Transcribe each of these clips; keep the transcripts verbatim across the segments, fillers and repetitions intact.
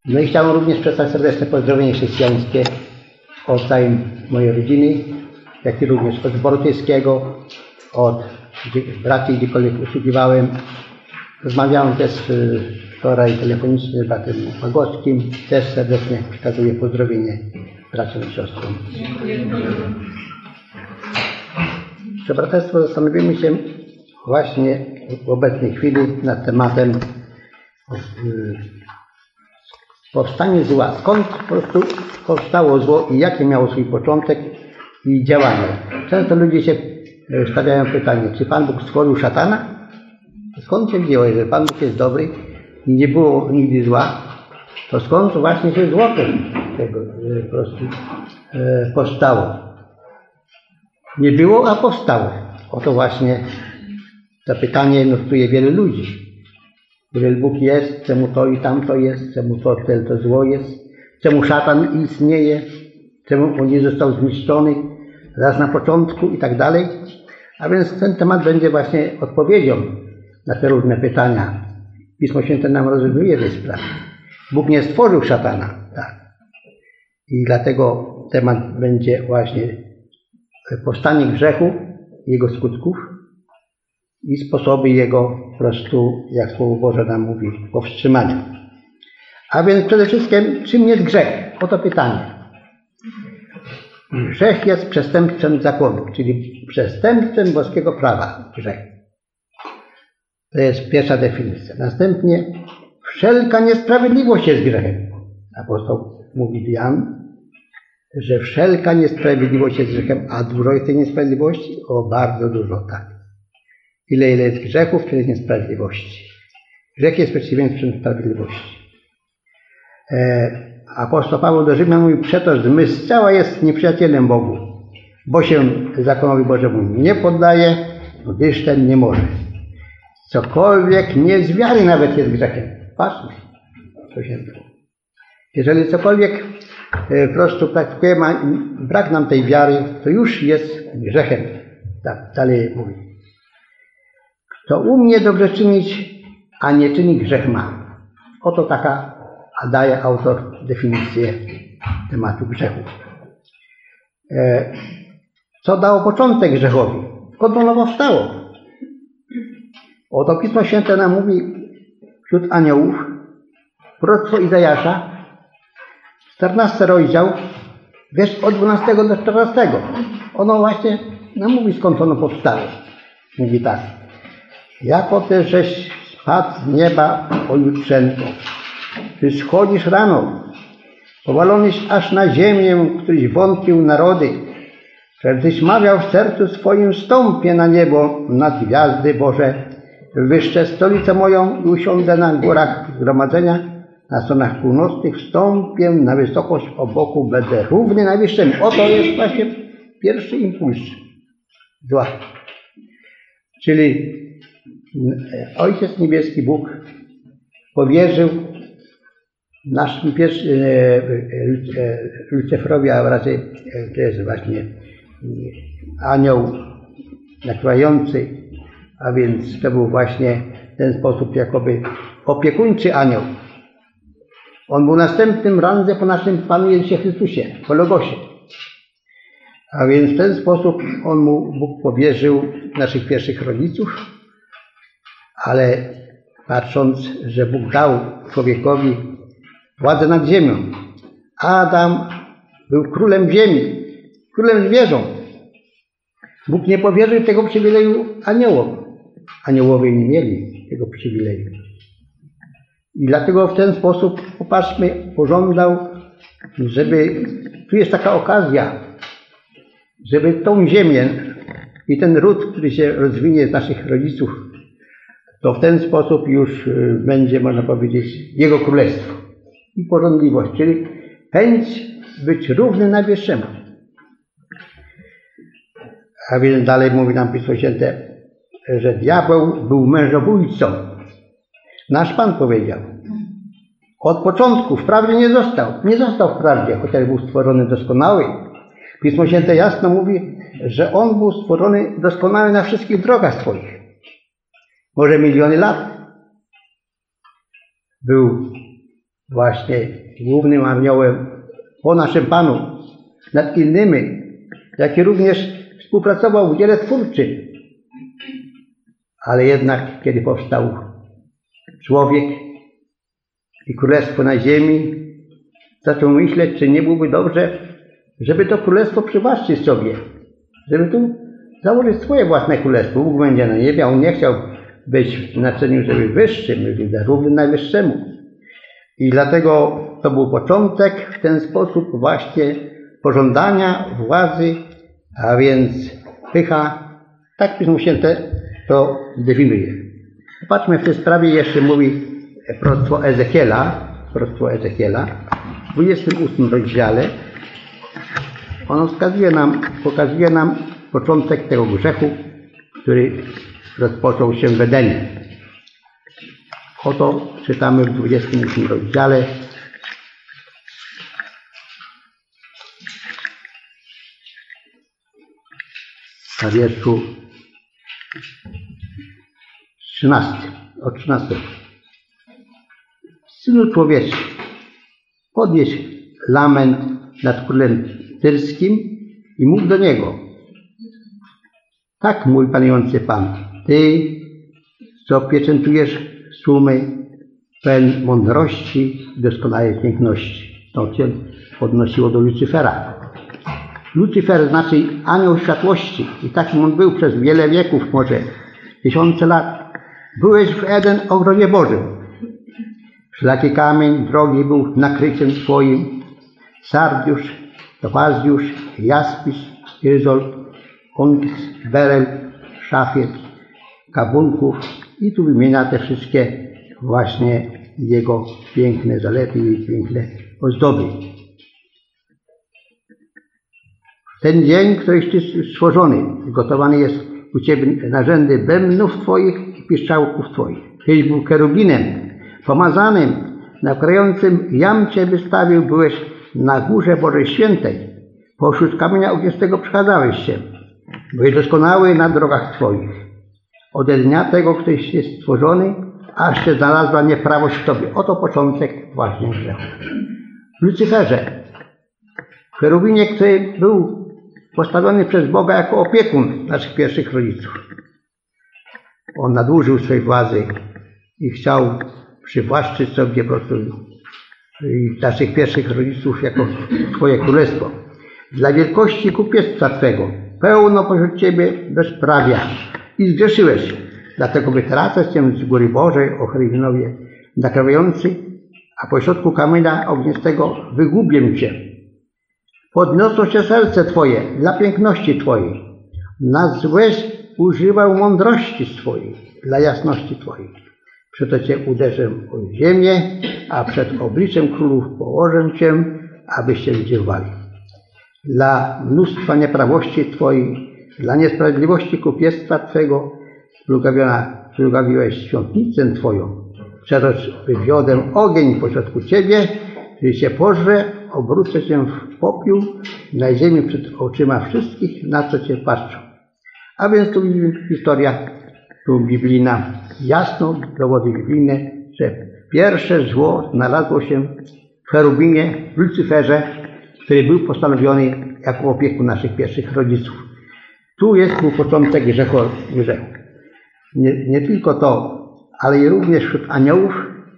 No i chciałem również przesłać serdeczne pozdrowienie chrześcijańskie od całej mojej rodziny, jak i również od zboru tyjskiego, od braci, gdziekolwiek usługiwałem. Rozmawiałem też wczoraj telefonicznie z bratem Magockim. Też serdecznie przekazuję pozdrowienie braciom i siostrom. Że braterstwo, zastanowimy się właśnie w obecnej chwili nad tematem powstanie zła. Skąd po prostu powstało zło i jaki miało swój początek i działanie. Często ludzie się stawiają pytanie, czy Pan Bóg stworzył szatana? Skąd się wzięło, że Pan Bóg jest dobry i nie było nigdy zła, to skąd właśnie się zło tego po prostu e, powstało? Nie było, a powstało. Oto właśnie to pytanie nurtuje wielu ludzi. Jeżeli Bóg jest, czemu to i tamto jest, czemu to, to zło jest, czemu szatan istnieje, czemu on nie został zniszczony raz na początku i tak dalej. A więc ten temat będzie właśnie odpowiedzią na te różne pytania. Pismo Święte nam rozwiązuje te sprawy. Bóg nie stworzył szatana. Tak. I dlatego temat będzie właśnie powstanie grzechu, jego skutków i sposoby jego po prostu, jak Słowo Boże nam mówi, powstrzymania. A więc przede wszystkim, czym jest grzech? Oto pytanie. Grzech jest przestępstwem zakonu, czyli przestępstwem boskiego prawa. Grzech. To jest pierwsza definicja. Następnie wszelka niesprawiedliwość jest grzechem. Apostoł mówi Jan, że wszelka niesprawiedliwość jest grzechem, a dużo jest tej niesprawiedliwości? O, bardzo dużo, tak. Ile, ile jest grzechów, tyle jest niesprawiedliwości. Grzech jest przeciwieństwem sprawiedliwości. E, apostoł Paweł do Rzymian mówi, przeto zmysł ciała jest nieprzyjacielem Bogu, bo się zakonowi Bożemu nie poddaje, gdyż ten nie może. Cokolwiek nie z wiary nawet jest grzechem. Patrzmy, co się dzieje. Jeżeli cokolwiek e, po prostu praktykujemy, a brak nam tej wiary, to już jest grzechem. Tak, dalej mówi. Kto umie dobrze czynić, a nie czyni, grzech ma. Oto taka a daje autor definicję tematu grzechu. E, co dało początek grzechowi? Skąd ono powstało? Oto Pismo Święte nam mówi wśród aniołów, proroctwo Izajasza, czternasty rozdział, wiersz od dwunastego do czternastego. Ono właśnie nam mówi, skąd ono powstało. Mówi tak. Jako też żeś spadł z nieba, o jutrzenko, ty schodzisz rano, powalonyś aż na ziemię, któryś wątpił narody, żebyś mawiał w sercu swoim, wstąpię na niebo, nad gwiazdy Boże, wyższe stolicę moją i usiądę na górach zgromadzenia, na stronach północnych wstąpię na wysokość oboku, będę równy najwyższemu. Oto jest właśnie pierwszy impuls zła. Czyli Ojciec Niebieski, Bóg, powierzył naszym pierwszym Lucyferowi, a raczej to jest właśnie anioł nakłający, a więc to był właśnie w ten sposób jakoby opiekuńczy anioł. On był następnym randze po naszym Panu Jezusie Chrystusie, po Logosie. A więc w ten sposób on mu Bóg powierzył naszych pierwszych rodziców, ale patrząc, że Bóg dał człowiekowi władzę nad ziemią. Adam był królem ziemi, królem zwierząt. Bóg nie powierzył tego przywileju aniołom. Aniołowie nie mieli tego przywileju. I dlatego w ten sposób, popatrzmy, pożądał, żeby, tu jest taka okazja, żeby tą ziemię i ten ród, który się rozwinie z naszych rodziców, to w ten sposób już będzie, można powiedzieć, Jego królestwo i porządliwość, czyli chęć być równy najwyższemu. A więc dalej mówi nam Pismo Święte, że diabeł był mężobójcą. Nasz Pan powiedział. Od początku wprawdzie nie został. Nie został wprawdzie, chociaż był stworzony doskonały. Pismo Święte jasno mówi, że On był stworzony doskonały na wszystkich drogach swoich. Może miliony lat. Był właśnie głównym aniołem po naszym Panu, nad innymi, jak i również współpracował w dziele twórczym. Ale jednak, kiedy powstał człowiek i królestwo na ziemi, zaczął myśleć, czy nie byłoby dobrze, żeby to królestwo przywłaszczyć sobie, żeby tu założyć swoje własne królestwo. Bóg będzie na niebie, a on nie chciał być w znaczeniu, żeby wyższym, równy najwyższemu. I dlatego to był początek w ten sposób właśnie pożądania władzy, a więc pycha. Tak Pismo Święte to definiuje. Popatrzmy, w tej sprawie jeszcze mówi proroctwo Ezechiela, proroctwo Ezechiela w dwudziestym ósmym rozdziale. Ono wskazuje nam, pokazuje nam początek tego grzechu, który rozpoczął się w Edenie. Oto czytamy w dwudziestym ósmym rozdziale. Na wierszu trzynastym, od trzynastego. Synu człowieczy, podnieś lament nad królem tyrskim i mów do niego. Tak, mój panujący Pan, Ty, co pieczętujesz sumy pełen mądrości i doskonałej piękności. To się odnosiło do Lucyfera. Lucyfer znaczy anioł światłości i takim on był przez wiele wieków, może tysiące lat. Byłeś w Eden, ogrodzie Bożym. Wszelaki kamień drogi był nakryciem Twoim. Sardiusz, topazjusz, jaspis, ryzol, onyks, beryl, szafiet, kabunków i tu wymienia te wszystkie właśnie jego piękne zalety i piękne ozdoby. Ten dzień, któryś Ty stworzony, gotowany jest u Ciebie narzędy bębnów Twoich i piszczałków Twoich. Tyś był kerubinem, pomazanym, nakrającym jam Cię wystawił, byłeś na górze Bożej Świętej. Pośród kamienia ognistego przechadzałeś się. Byłeś doskonały na drogach Twoich. Ode dnia tego, któryś jest stworzony, aż się znalazła nieprawość w Tobie. Oto początek właśnie grzechu. W Lucyferze, w cherubinie, który był postawiony przez Boga jako opiekun naszych pierwszych rodziców. On nadużył swojej władzy i chciał przywłaszczyć sobie po prostu naszych pierwszych rodziców jako swoje królestwo. Dla wielkości kupiectwa Twego pełno pośród Ciebie bezprawia i zgrzeszyłeś. Dlatego wytracać Cię z góry Bożej o cherubinowie nakrawający, a pośrodku kamienia ognistego wygubię Cię. Podniosło się serce Twoje dla piękności Twojej. Na złeś używał mądrości swojej dla jasności Twojej. Przeto Cię uderzę o ziemię, a przed obliczem królów położę Cię, abyś się zdziwowali. Dla mnóstwa nieprawości Twojej, dla niesprawiedliwości kupiectwa Twego splugawiłeś świątnicę Twoją. Przeto wywiodę ogień pośrodku Ciebie, który się pożre, obrócę Cię w popiół na ziemi przed oczyma wszystkich, na co Cię patrzą. A więc tu historia tu biblijna, jasno dowody biblijne, że pierwsze zło znalazło się w cherubinie, w Lucyferze, który był postanowiony jako opiekun naszych pierwszych rodziców. Tu jest był początek grzechu. grzechu. Nie, nie tylko to, ale i również wśród aniołów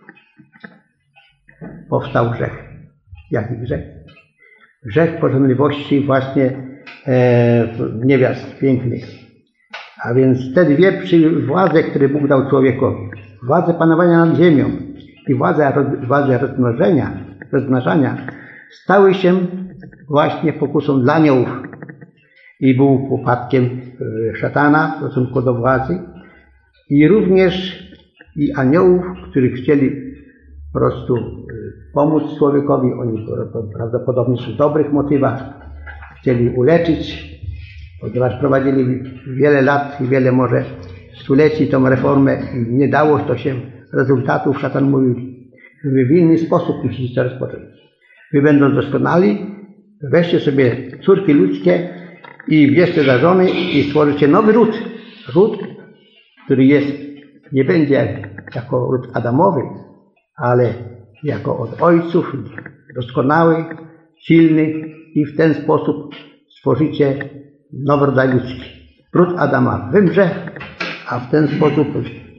powstał grzech. Jaki grzech? Grzech pożądliwości właśnie e, niewiast pięknych. A więc te dwie władze, które Bóg dał człowiekowi, władzę panowania nad ziemią i władzę, władzę rozmnożenia, rozmnażania, stały się właśnie pokusą dla aniołów i był upadkiem szatana w stosunku do władzy i również i aniołów, którzy chcieli po prostu pomóc człowiekowi, oni prawdopodobnie w dobrych motywach chcieli uleczyć, ponieważ prowadzili wiele lat i wiele może stuleci tą reformę i nie dało to się rezultatów. Szatan mówił, wy w inny sposób musicie rozpocząć. Wy będąc doskonali, weźcie sobie córki ludzkie i bierzcie za żony i stworzycie nowy ród. Ród, który jest, nie będzie jako ród Adamowy, ale jako od ojców doskonałych, silnych i w ten sposób stworzycie nowy rodzaj ludzki. Ród Adama wymrze, a w ten sposób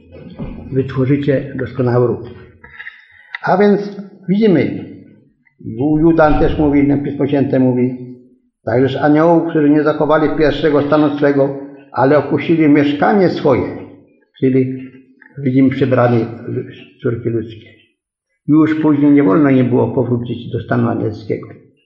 wytworzycie doskonały ród. A więc widzimy, Judan też mówi, Pismo Święte mówi, także z aniołów, którzy nie zachowali pierwszego stanu swego, ale opuścili mieszkanie swoje, czyli widzimy przybrani córki ludzkie. Już później nie wolno nie było powrócić do stanu anielskiego.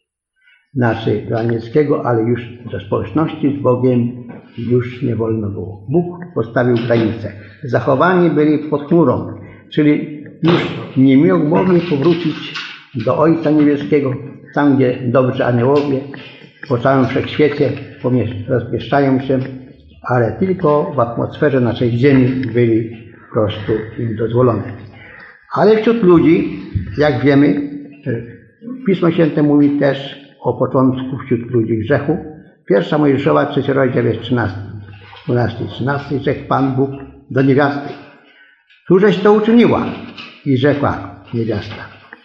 Znaczy do anielskiego, ale już do społeczności z Bogiem już nie wolno było. Bóg postawił granice. Zachowani byli pod chmurą, czyli już nie mogli powrócić do Ojca Niebieskiego, tam gdzie dobrzy aniołowie po całym wszechświecie rozmieszczają się, ale tylko w atmosferze naszej ziemi byli po prostu im dozwolone. Ale wśród ludzi, jak wiemy, Pismo Święte mówi też o początku wśród ludzi grzechu. Pierwsza Mojżeszowa, trzeci rozdział jest trzynasty, dwunasty i trzynasty. Rzekł Pan Bóg do niewiasty: cóżeś to uczyniła? I rzekła niewiasta: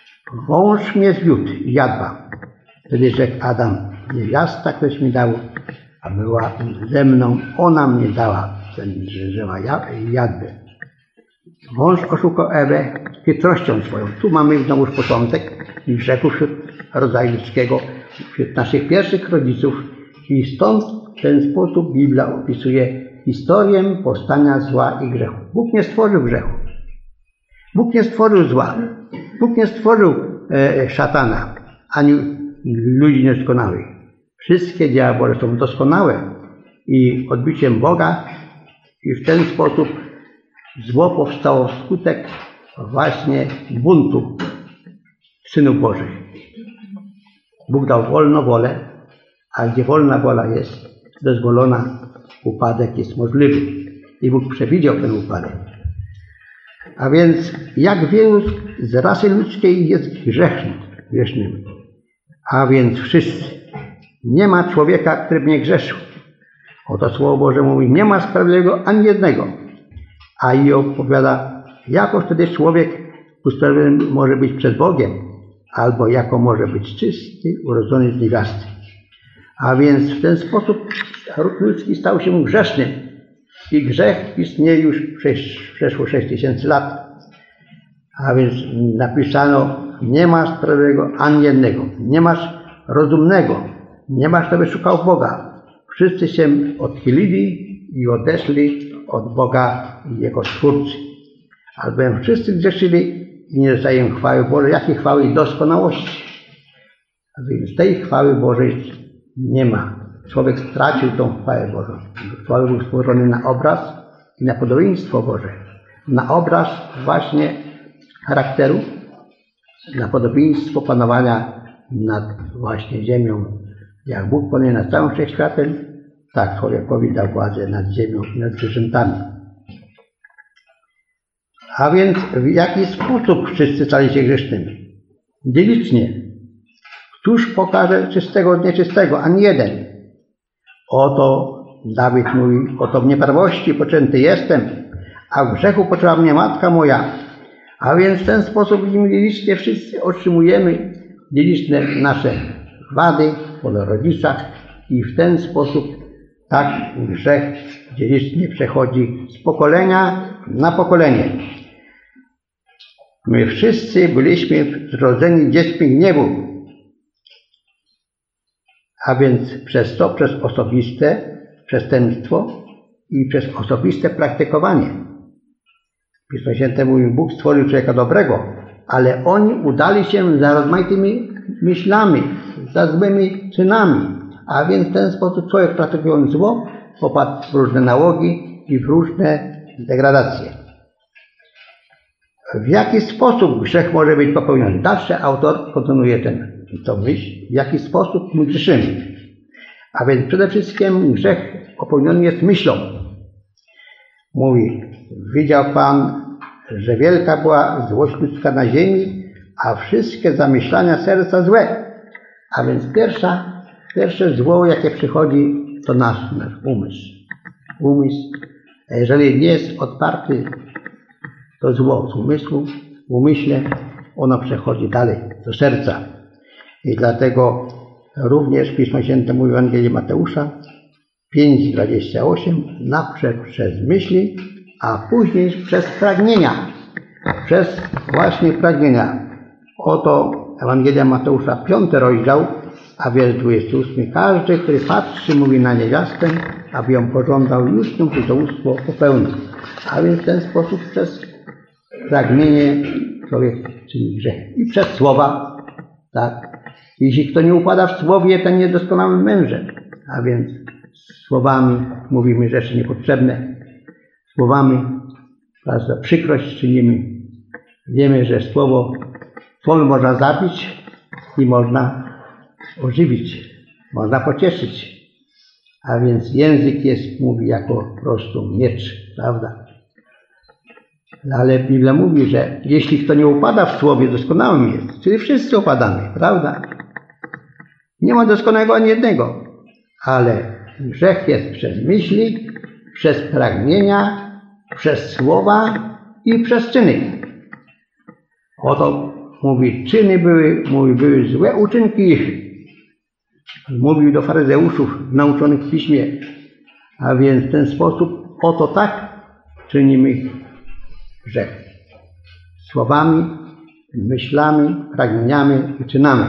wąż mnie zwiódł i jadła. Wtedy rzekł Adam: niewiasta, któraś mi dał, a była ze mną, ona mnie dała ten drzewa jadły. Wąż oszukał Ewę chytrością swoją. Tu mamy znowu początek grzechu wśród rodzaju ludzkiego, wśród naszych pierwszych rodziców, i stąd w ten sposób Biblia opisuje historię powstania zła i grzechu. Bóg nie stworzył grzechu. Bóg nie stworzył zła. Bóg nie stworzył e, szatana, ani ludzi niedoskonałych. Wszystkie dzieła Boże są doskonałe i odbiciem Boga, i w ten sposób zło powstało wskutek właśnie buntu synów Bożych. Bóg dał wolną wolę, a gdzie wolna wola jest dozwolona, upadek jest możliwy. I Bóg przewidział ten upadek. A więc jak wielu z rasy ludzkiej jest grzesznym, grzesznym. A więc wszyscy. Nie ma człowieka, który by nie grzeszył. Oto Słowo Boże mówi: nie ma sprawiedliwego ani jednego. A i opowiada, jako wtedy człowiek usprawiedliwiony może być przed Bogiem, albo jako może być czysty, urodzony z niewiasty. A więc w ten sposób ród ludzki stał się grzesznym. I grzech istnieje już przeszło sześć tysięcy lat. A więc napisano: nie masz sprawiedliwego ani jednego. Nie masz rozumnego. Nie masz, kto by szukał Boga. Wszyscy się odchylili i odeszli od Boga i Jego Stwórcy. Albowiem wszyscy grzeszyli i nie dostają chwały Bożej. Jakiej chwały i doskonałości? A więc tej chwały Bożej nie ma. Człowiek stracił tą chwałę Bożą. Człowiek był stworzony na obraz i na podobieństwo Boże. Na obraz właśnie charakteru, na podobieństwo panowania nad właśnie ziemią. Jak Bóg panuje nad całym wszechświatem, tak człowiekowi dał władzę nad ziemią i nad zwierzętami. A więc w jaki sposób wszyscy stali się grzesznymi? Dziewicznie. Któż pokaże czystego od nieczystego? Ani jeden. Oto Dawid mówi: oto w nieprawości poczęty jestem, a w grzechu poczęła mnie matka moja. A więc w ten sposób dziewicznie wszyscy otrzymujemy dziewiczne nasze wady po rodzicach i w ten sposób tak grzech dziewicznie przechodzi z pokolenia na pokolenie. My wszyscy byliśmy zrodzeni dziećmi gniewu, a więc przez to, przez osobiste przestępstwo i przez osobiste praktykowanie. Pismo Święte mówi: Bóg stworzył człowieka dobrego, ale oni udali się za rozmaitymi myślami, za złymi czynami, a więc w ten sposób człowiek, praktykując zło, popadł w różne nałogi i w różne degradacje. W jaki sposób grzech może być popełniony? Dalszy autor kontynuuje ten, to myśl, w jaki sposób my grzeszymy. A więc przede wszystkim grzech popełniony jest myślą. Mówi: widział Pan, że wielka była złość ludzka na ziemi, a wszystkie zamyślania serca złe. A więc pierwsza, pierwsze zło, jakie przychodzi, to nasz, nasz umysł. Umysł, a jeżeli nie jest odparty, to zło z umysłu, w umyśle, ono przechodzi dalej do serca. I dlatego również Pismo Święte mówi w Ewangelii Mateusza pięć dwadzieścia osiem, naprzód przez myśli, a później przez pragnienia. Przez właśnie pragnienia. Oto Ewangelia Mateusza, piąty rozdział, a wiersz dwudziesty ósmy. Każdy, który patrzy, mówi na niewiastę, aby ją pożądał, już ją cudzołóstwo popełnił. A więc w ten sposób przez pragnienie człowiek czyni grzech. I przez słowa, tak. Jeśli kto nie upada w słowie, ten niedoskonały mężem. A więc słowami mówimy rzeczy niepotrzebne. Słowami, prawda, przykrość czynimy. Wiemy, że słowo, słowo można zabić i można ożywić, można pocieszyć. A więc język jest, mówi, jako po prostu miecz, prawda? Ale Biblia mówi, że jeśli kto nie upada w słowie, doskonałym jest, czyli wszyscy upadamy, prawda? Nie ma doskonałego ani jednego, ale grzech jest przez myśli, przez pragnienia, przez słowa i przez czyny. Oto mówi, czyny były, mówi, były złe uczynki ich. Mówił do faryzeuszów nauczonych w Piśmie, a więc w ten sposób, oto tak czynimy grzech. Słowami, myślami, pragnieniami i czynami.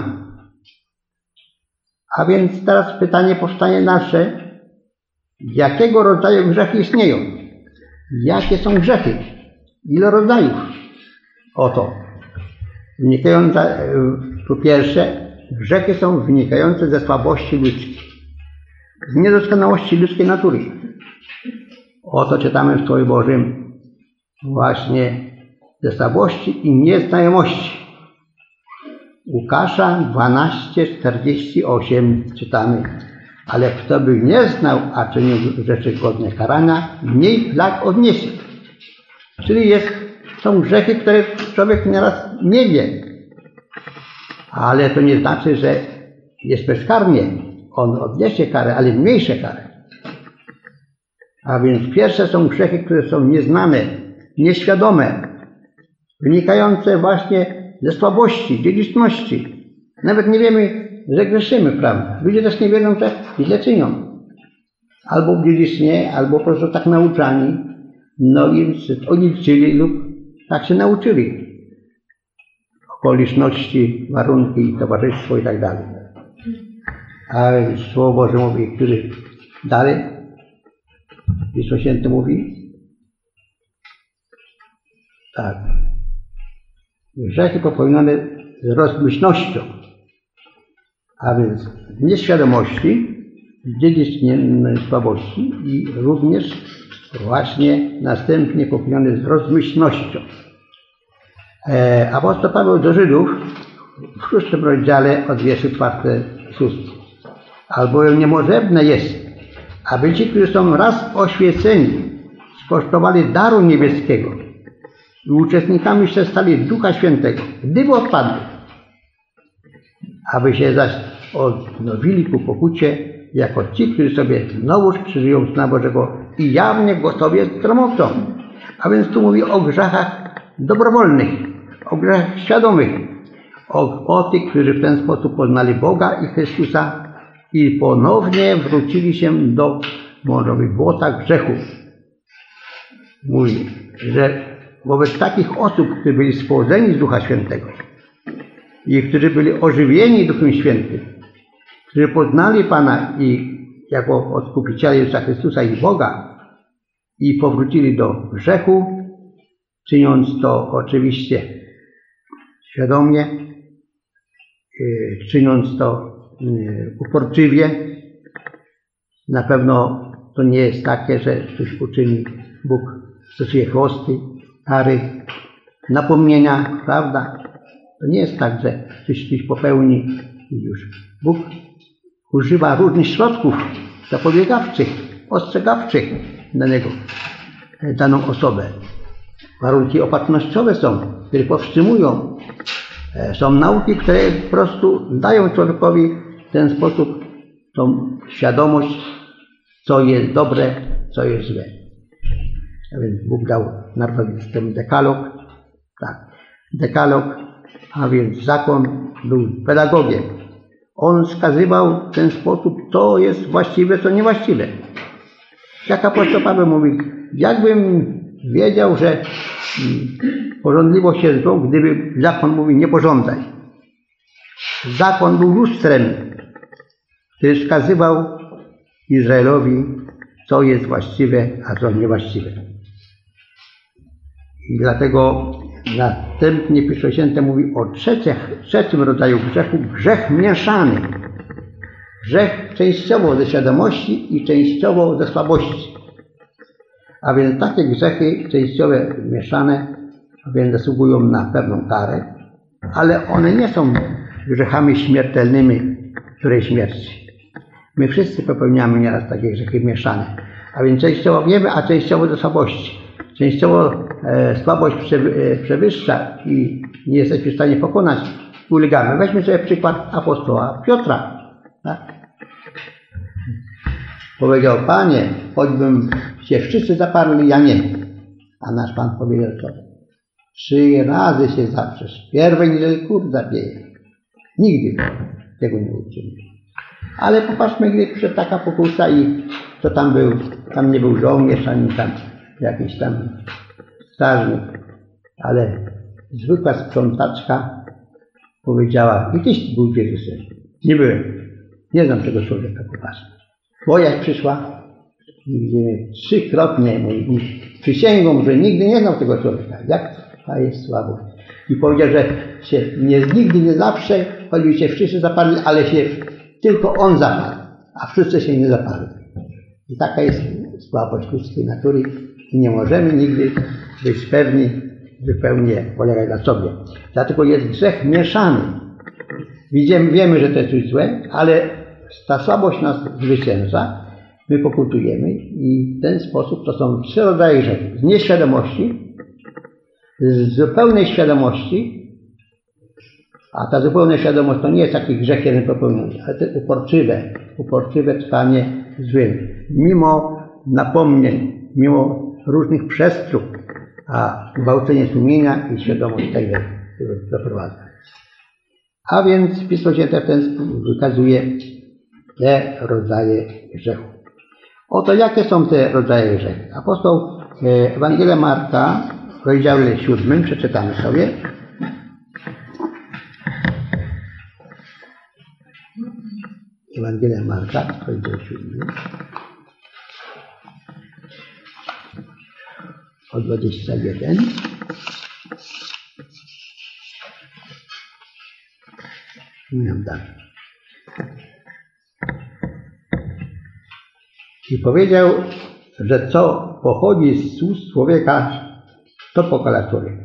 A więc teraz pytanie powstanie nasze, jakiego rodzaju grzechy istnieją? Jakie są grzechy? Ile rodzajów? Oto. Wynikające, po pierwsze, grzechy są wynikające ze słabości ludzkiej, z niedoskonałości ludzkiej natury. Oto czytamy w Słowie Bożym właśnie ze słabości i nieznajomości. Łukasza dwanaście czterdzieści osiem czytamy, ale kto by nie znał, a czynił rzeczy godne karania, mniej plag odniesie. Czyli jest, są grzechy, które człowiek nieraz nie wie, ale to nie znaczy, że jest bezkarnie. On odniesie karę, ale mniejsze kary. A więc pierwsze są grzechy, które są nieznane, nieświadome, wynikające właśnie ze słabości, dziedziczności. Nawet nie wiemy, że grzeszymy, prawda? Ludzie też nie wiedzą, że źle czynią. Albo dziedzicznie, albo po prostu tak nauczani. No i odziedziczyli lub tak się nauczyli. Okoliczności, warunki, towarzystwo i tak dalej. A Słowo Boże mówi, który dalej, Pismo Święte mówi, tak, grzechy popełnione z rozmyślnością, a więc z nieświadomości, z dziedzicznej słabości i również właśnie następnie popełnione z rozmyślnością. E, apostoł Paweł do Żydów w szóstym rozdziale od wierszu czwarty szósty. Albowiem niemożebne jest, aby ci, którzy są raz oświeceni, skosztowali daru niebieskiego i uczestnikami się stali Ducha Świętego, gdyby odpadli, aby się zaś odnowili ku pokucie, jako ci, którzy sobie znowuż krzyżują Syna Bożego i jawnie go sobie zgromadzą. A więc tu mówi o grzechach dobrowolnych, o grzechach świadomych, o, o tych, którzy w ten sposób poznali Boga i Chrystusa i ponownie wrócili się do, można powiedzieć, błota grzechu. Mówi, że wobec takich osób, którzy byli spłodzeni z Ducha Świętego i którzy byli ożywieni Duchem Świętym, którzy poznali Pana i jako Odkupiciela Jezusa Chrystusa i Boga i powrócili do grzechu, czyniąc to oczywiście świadomie, czyniąc to uporczywie. Na pewno to nie jest takie, że coś uczyni Bóg, stosuje chłosty, kary, napomnienia, prawda? To nie jest tak, że ktoś coś popełni i już. Bóg używa różnych środków zapobiegawczych, ostrzegawczych danego, daną osobę. Warunki opatrznościowe są, które powstrzymują. Są nauki, które po prostu dają człowiekowi w ten sposób tą świadomość, co jest dobre, co jest złe. A więc Bóg dał najpierw ten dekalog. Tak. Dekalog a więc zakon był pedagogiem. On wskazywał w ten sposób, co jest właściwe, co niewłaściwe. Jak apostoł Paweł mówi, jakbym wiedział, że pożądliwość jest złą, gdyby zakon mówi nie pożądaj. Zakon był lustrem, który wskazywał Izraelowi, co jest właściwe, a co niewłaściwe. I dlatego następnie Pismo Święte mówi o trzecich, trzecim rodzaju grzechu, grzech mieszany. Grzech częściowo ze świadomości i częściowo ze słabości. A więc takie grzechy częściowe mieszane, a więc zasługują na pewną karę, ale one nie są grzechami śmiertelnymi, której śmierci. My wszyscy popełniamy nieraz takie grzechy mieszane, a więc częściowo wiemy, a częściowo ze słabości. Częściowo e, słabość prze, e, przewyższa i nie jesteśmy w stanie pokonać, ulegamy. Weźmy sobie przykład apostoła Piotra. Tak? Powiedział, Panie, choćbym się wszyscy zaparli, ja nie. A nasz Pan powiedział co? Trzy razy się zaprzesz. Pierwej niżeli kur zabije. Nigdy tego nie uczynił. Ale popatrzmy, gdy przyszedł taka pokusa i to tam był, tam nie był żołnierz, ani tam jakiś tam strażnik, ale zwykła sprzątaczka powiedziała, i tyś był Jezusem. Nie byłem. Nie znam tego człowieka, popatrzmy. Bo jak przyszła i widzimy trzykrotnie mówi, przysięgą, że nigdy nie znał tego człowieka. Jak ta jest słabość. I powiedział, że się nie, nigdy nie zawsze, choćby się wszyscy zaparli, ale się tylko on zaparł, a wszyscy się nie zaparli. I taka jest słabość ludzkiej natury i nie możemy nigdy być pewni, zupełnie polegać na sobie. Dlatego jest grzech mieszany. Widzimy, wiemy, że to jest coś złe, ale ta słabość nas zwycięża, my pokutujemy i w ten sposób to są trzy rodzaje grzechów. Z nieświadomości, z zupełnej świadomości, a ta zupełna świadomość to nie jest taki grzech jeden popełniony, ale to uporczywe, uporczywe trwanie złym. Mimo napomnień, mimo różnych przestróg, a gwałcenie sumienia i świadomość tego doprowadza. A więc Pismo Święte w ten sposób wykazuje te rodzaje grzechów. Oto jakie są te rodzaje grzechów. Apostoł Ewangelia Marka w rozdziale siódmym, przeczytamy sobie. Ewangelia Marka, rozdział siódmy. Od dwudziestego pierwszego. Mówię dalej. I powiedział, że co pochodzi z ust człowieka, to pokala człowieka.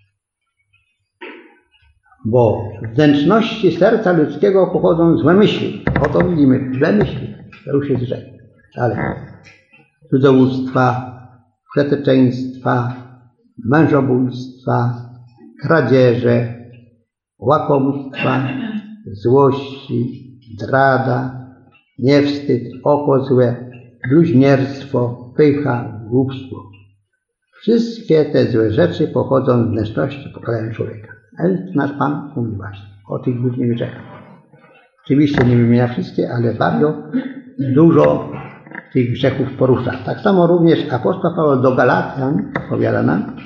Bo z wnętrzności serca ludzkiego pochodzą złe myśli. Oto widzimy, złe myśli. To już jest grzech. Ale cudzołóstwa, przeteczeństwa, mężobójstwa, kradzieże, łakomstwa, złości, zdrada, niewstyd, oko złe, bluźnierstwo, pycha, głupstwo. Wszystkie te złe rzeczy pochodzą z wnętrzności, pokalają człowieka. Ale nasz Pan mówi właśnie o tych głównych grzechach. Oczywiście nie wymienia wszystkie, ale bardzo dużo tych grzechów porusza. Tak samo również apostoł Paweł do Galacjan powiada nam,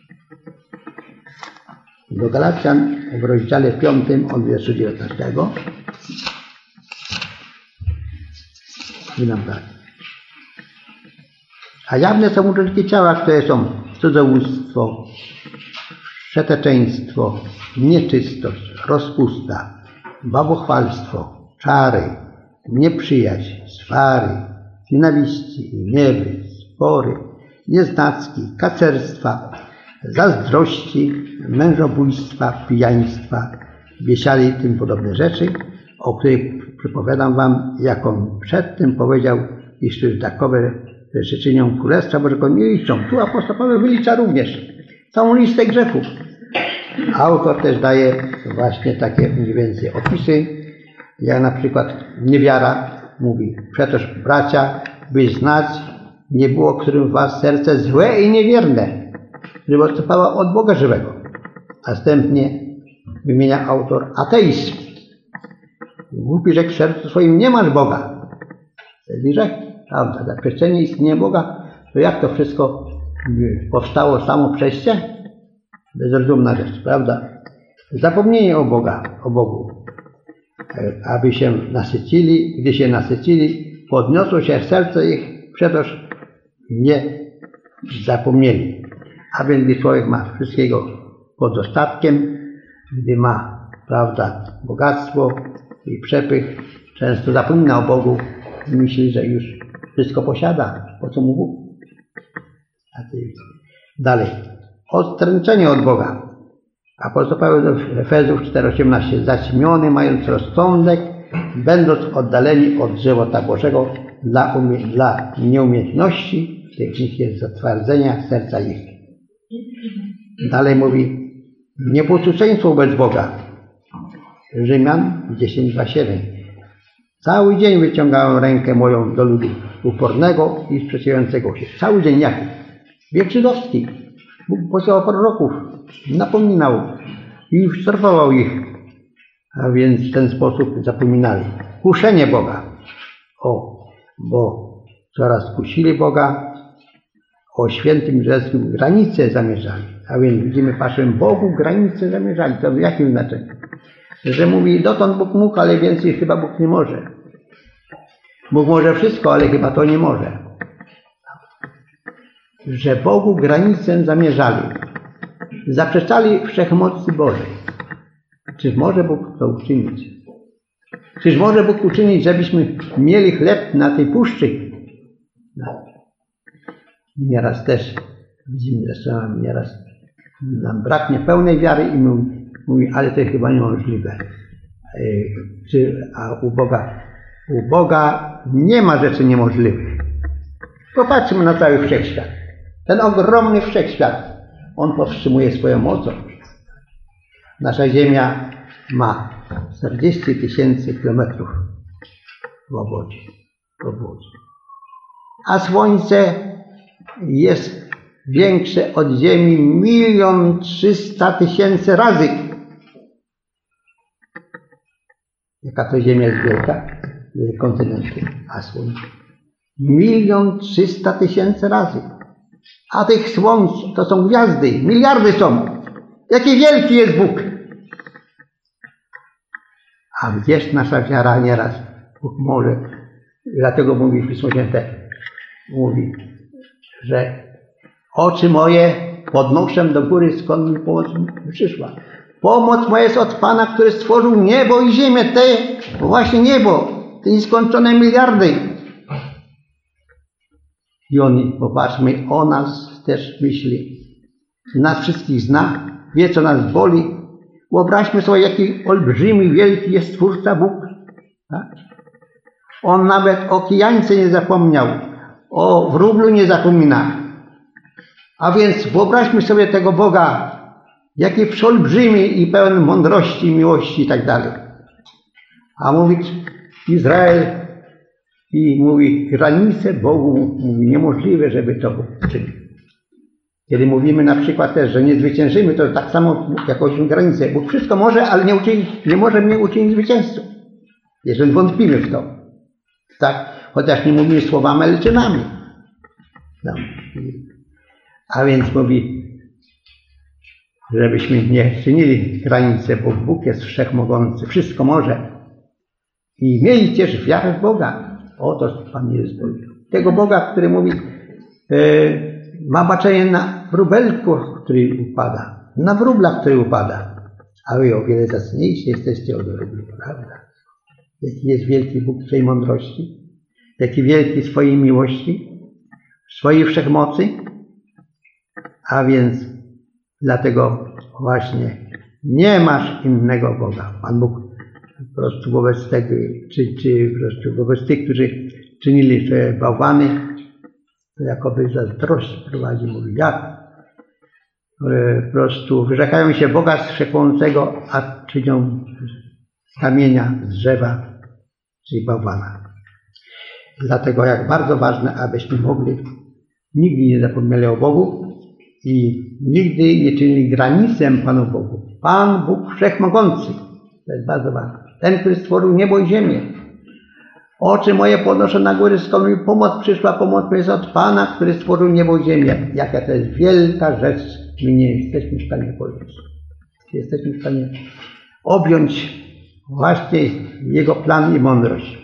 do Galacjan w rozdziale piątym od wierszu dziewiętnastego. I nam tak. A jawne są uczynki ciała, które są cudzołóstwo, przeteczeństwo, nieczystość, rozpusta, bałwochwalstwo, czary, nieprzyjaźń, swary, nienawiści, gniewy, spory, nieznacki, kacerstwa, zazdrości, mężobójstwa, pijaństwa, biesiady i tym podobne rzeczy, o których przypowiadam wam, jak on przedtem powiedział, iż takowe rzeczy czynią Królestwa Bożego nie liczą. Tu apostoł Paweł wylicza również całą listę grzechów. Autor też daje właśnie takie mniej więcej opisy, jak na przykład niewiara mówi, przecież bracia, by znać, nie było którym w was serce złe i niewierne, żeby odstępowało od Boga żywego. Następnie wymienia autor ateizm. Głupi rzekł w sercu swoim, nie masz Boga. Wtedy rzekł, prawda, zaprzeczenie istnienia Boga, to jak to wszystko powstało samo przez się? Bezrozumna rzecz, prawda? Zapomnienie o Boga, o Bogu. Aby się nasycili, gdy się nasycili, podniosło się serce ich, przetoż nie zapomnieli. A więc gdy człowiek ma wszystkiego pod dostatkiem, gdy ma, prawda, bogactwo i przepych, często zapomina o Bogu i myśli, że już wszystko posiada. Po co mu Bóg? Dalej. Odtrącenie od Boga. Apostoł Paweł do Efezów cztery osiemnaście. Zaćmiony, mając rozsądek, będąc oddaleni od żywota Bożego dla, umie, dla nieumiejętności, tych jest zatwardzenia serca ich. Dalej mówi, nieposłuszeństwo wobec Boga. Rzymian dziesięć dwa siedem. Cały dzień wyciągałem rękę moją do ludu upornego i sprzeciwiającego się. Cały dzień jaki? Wiek żydowski. Bóg posyłał proroków, napominał i szarfował ich. A więc w ten sposób zapominali. Kuszenie Boga. O, bo coraz kusili Boga, o świętym Grzeskim granice zamierzali. A więc widzimy, patrzymy, Bogu granice zamierzali. To w jakim znaczeniu? Że mówi, dotąd Bóg mógł, ale więcej chyba Bóg nie może. Bóg może wszystko, ale chyba to nie może. Że Bogu granicę zamierzali. Zaprzeczali wszechmocy Bożej. Czyż może Bóg to uczynić? Czyż może Bóg uczynić, żebyśmy mieli chleb na tej puszczy? No. Nieraz też widzimy, że nieraz nam braknie pełnej wiary i mówi, mówi ale to chyba niemożliwe. A u Boga, u Boga nie ma rzeczy niemożliwych. Popatrzmy na cały wszechświat. Ten ogromny wszechświat, on powstrzymuje swoją mocą. Nasza Ziemia ma czterdzieści tysięcy kilometrów w obwodzie, w obwodzie. A Słońce jest większe od Ziemi milion trzysta tysięcy razy. Jaka to Ziemia jest wielka? Kontynenty, a Słońce. Milion trzysta tysięcy razy. A tych słońc to są gwiazdy, miliardy są. Jaki wielki jest Bóg. A gdzież nasza wiara nieraz Bóg może. Dlatego mówi Pismo Święte, mówi, że oczy moje podnoszę do góry, skąd mi pomoc przyszła. Pomoc moja jest od Pana, który stworzył niebo i ziemię, te właśnie niebo, te nieskończone miliardy. I On, popatrzmy, o nas też myśli. Nas wszystkich zna, wie, co nas boli. Wyobraźmy sobie, jaki olbrzymi, wielki jest Stwórca Bóg. Tak? On nawet o kijance nie zapomniał, o wróblu nie zapomina. A więc wyobraźmy sobie tego Boga, jaki przeolbrzymi i pełen mądrości, miłości i tak dalej. A mówić Izrael i mówi granice Bogu, mówi niemożliwe, żeby to Bóg czynił. Kiedy mówimy na przykład też, że nie zwyciężymy, to tak samo jakąś granicę. Bóg wszystko może, ale nie, uczyni, nie może mnie uczynić zwycięzcą. Jeżeli wątpimy w to. Tak? Chociaż nie mówimy słowami, ale czynami. No. A więc mówi, żebyśmy nie czynili granice, bo Bóg jest wszechmogący, wszystko może. I mieli też wiarę w Boga. Oto Pan Jezus powiedział. Tego Boga, który mówi, e, ma baczenie na wróbelku, który upada, na wróblach, który upada. A wy o wiele zacniejsi jesteście od wróbli, prawda? Jaki jest wielki Bóg w swojej mądrości, jaki wielki w swojej miłości, w swojej wszechmocy. A więc dlatego właśnie nie masz innego Boga. Pan Bóg po prostu wobec tego, czy, czy po prostu wobec tych, którzy czynili te bałwany, to jakoby zazdrość prowadzi, mówi jak? Po prostu wyrzekają się Boga Wszechmogącego, a czynią z kamienia, z drzewa, czyli bałwana. Dlatego jak bardzo ważne, abyśmy mogli nigdy nie zapomnieli o Bogu i nigdy nie czynili granicę Panu Bogu. Pan Bóg Wszechmogący. To jest bardzo ważne. Ten, który stworzył niebo i ziemię. Oczy moje podnoszę na góry, skąd mi pomoc przyszła. Pomoc jest od Pana, który stworzył niebo i ziemię. Jaka to jest wielka rzecz. My nie jesteśmy w stanie powiedzieć. Jesteśmy w stanie objąć właśnie Jego plan i mądrość.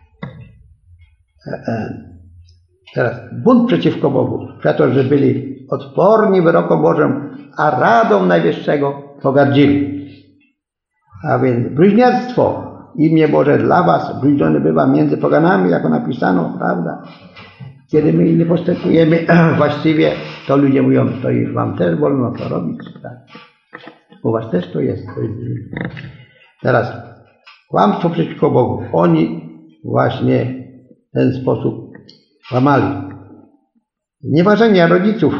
Teraz bunt przeciwko Bogu, za to, że byli odporni wyrokom Bożym, a radą Najwyższego pogardzili. A więc bluźnierstwo, imię Boże dla was bluźnione bywa między poganami, jako napisano, prawda? Kiedy my nie postępujemy właściwie, to ludzie mówią, to już wam też wolno to robić. Tak? U was też to jest. Teraz kłamstwo przeciwko Bogu. Oni właśnie w ten sposób łamali. Znieważenie rodziców.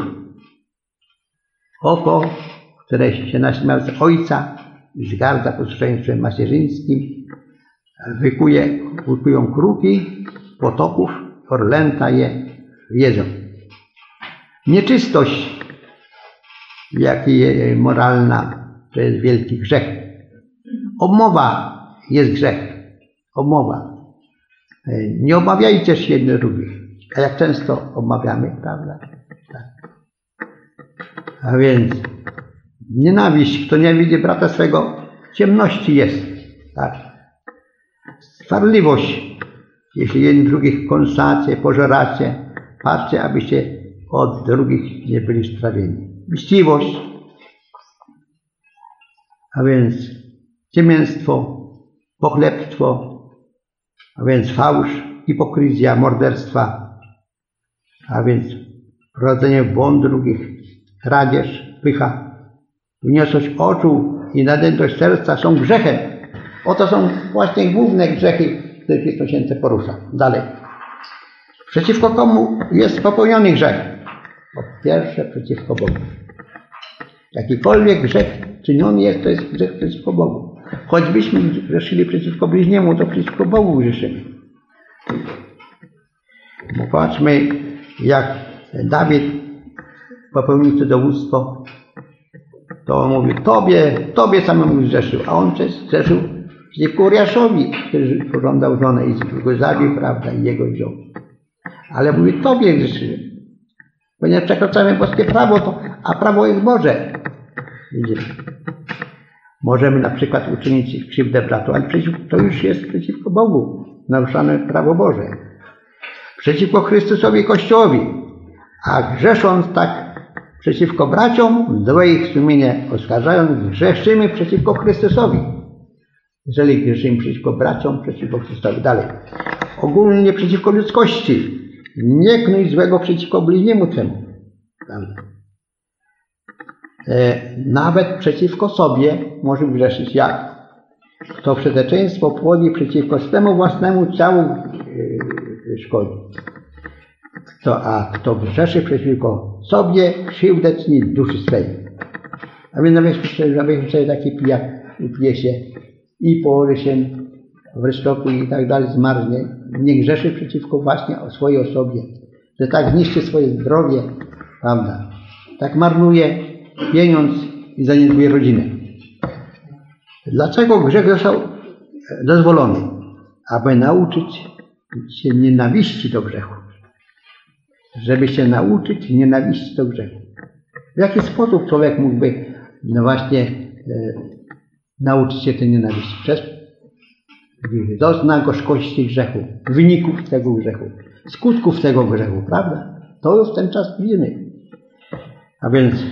Oko, które się naśmiał z ojca, zgardza posłuszeństwem macierzyńskim, wykuje, wykują kruki potoków, orlęta je jedzą. Nieczystość, jak i moralna, to jest wielki grzech. Obmowa jest grzech. Obmowa. Nie obawiajcie się jednych drugich. A jak często obmawiamy, prawda? Tak. A więc nienawiść, kto nie widzi brata swego, w ciemności jest. Tak. Stwarliwość, jeśli jeden drugich kąsacie, pożeracie, patrzcie, abyście od drugich nie byli strawieni. Mściwość, a więc ciemięstwo, pochlebstwo, a więc fałsz, hipokryzja, morderstwa, a więc prowadzenie w błąd drugich, kradzież, pycha, wyniosłość oczu i nadętość serca są grzechem. Oto są właśnie główne grzechy, które Pismo Święte porusza. Dalej. Przeciwko komu jest popełniony grzech? Po pierwsze, przeciwko Bogu. Jakikolwiek grzech czyniony jest, to jest grzech przeciwko Bogu. Choćbyśmy grzeszyli przeciwko bliźniemu, to przeciwko Bogu grzeszymy. Popatrzmy, jak Dawid popełnił cudzołóstwo, to mówi, tobie, tobie samemu grzeszył, a on grzeszył przeciwko Uriaszowi, który pożądał żonę i go zabił, prawda, i jego wziął. Ale mówi, tobie grzeszyłem. Ponieważ przekraczamy boskie prawo, to, a prawo jest Boże. Widzimy. Możemy na przykład uczynić krzywdę bratu, ale to już jest przeciwko Bogu. Naruszane prawo Boże. Przeciwko Chrystusowi i Kościołowi. A grzesząc tak przeciwko braciom, złe ich sumienie oskarżając, grzeszymy przeciwko Chrystusowi. Jeżeli grzeszymy przeciwko braciom, przeciwko Chrystusowi. Dalej. Ogólnie przeciwko ludzkości. Nie knuj złego przeciwko bliźniemu twemu. E, nawet przeciwko sobie może grzeszyć. Jak? Kto przezeczeństwo płodzi przeciwko swemu własnemu ciału e, szkodzi. Kto, a kto grzeszy przeciwko sobie, krzywdę czyni duszy swej. A więc nawet sobie taki pijak upije się i położy się w resztoku i tak dalej, zmarznie. Nie grzeszy przeciwko właśnie o swojej osobie, że tak zniszczy swoje zdrowie, prawda? Tak marnuje pieniądz i zaniedbuje rodzinę. Dlaczego grzech został dozwolony? Aby nauczyć się nienawiści do grzechu. Żeby się nauczyć nienawiści do grzechu. W jaki sposób człowiek mógłby no właśnie e, nauczyć się tej nienawiści? Przez dozna gorzkości grzechu, wyników tego grzechu, skutków tego grzechu, prawda? To już ten czas widzimy. A więc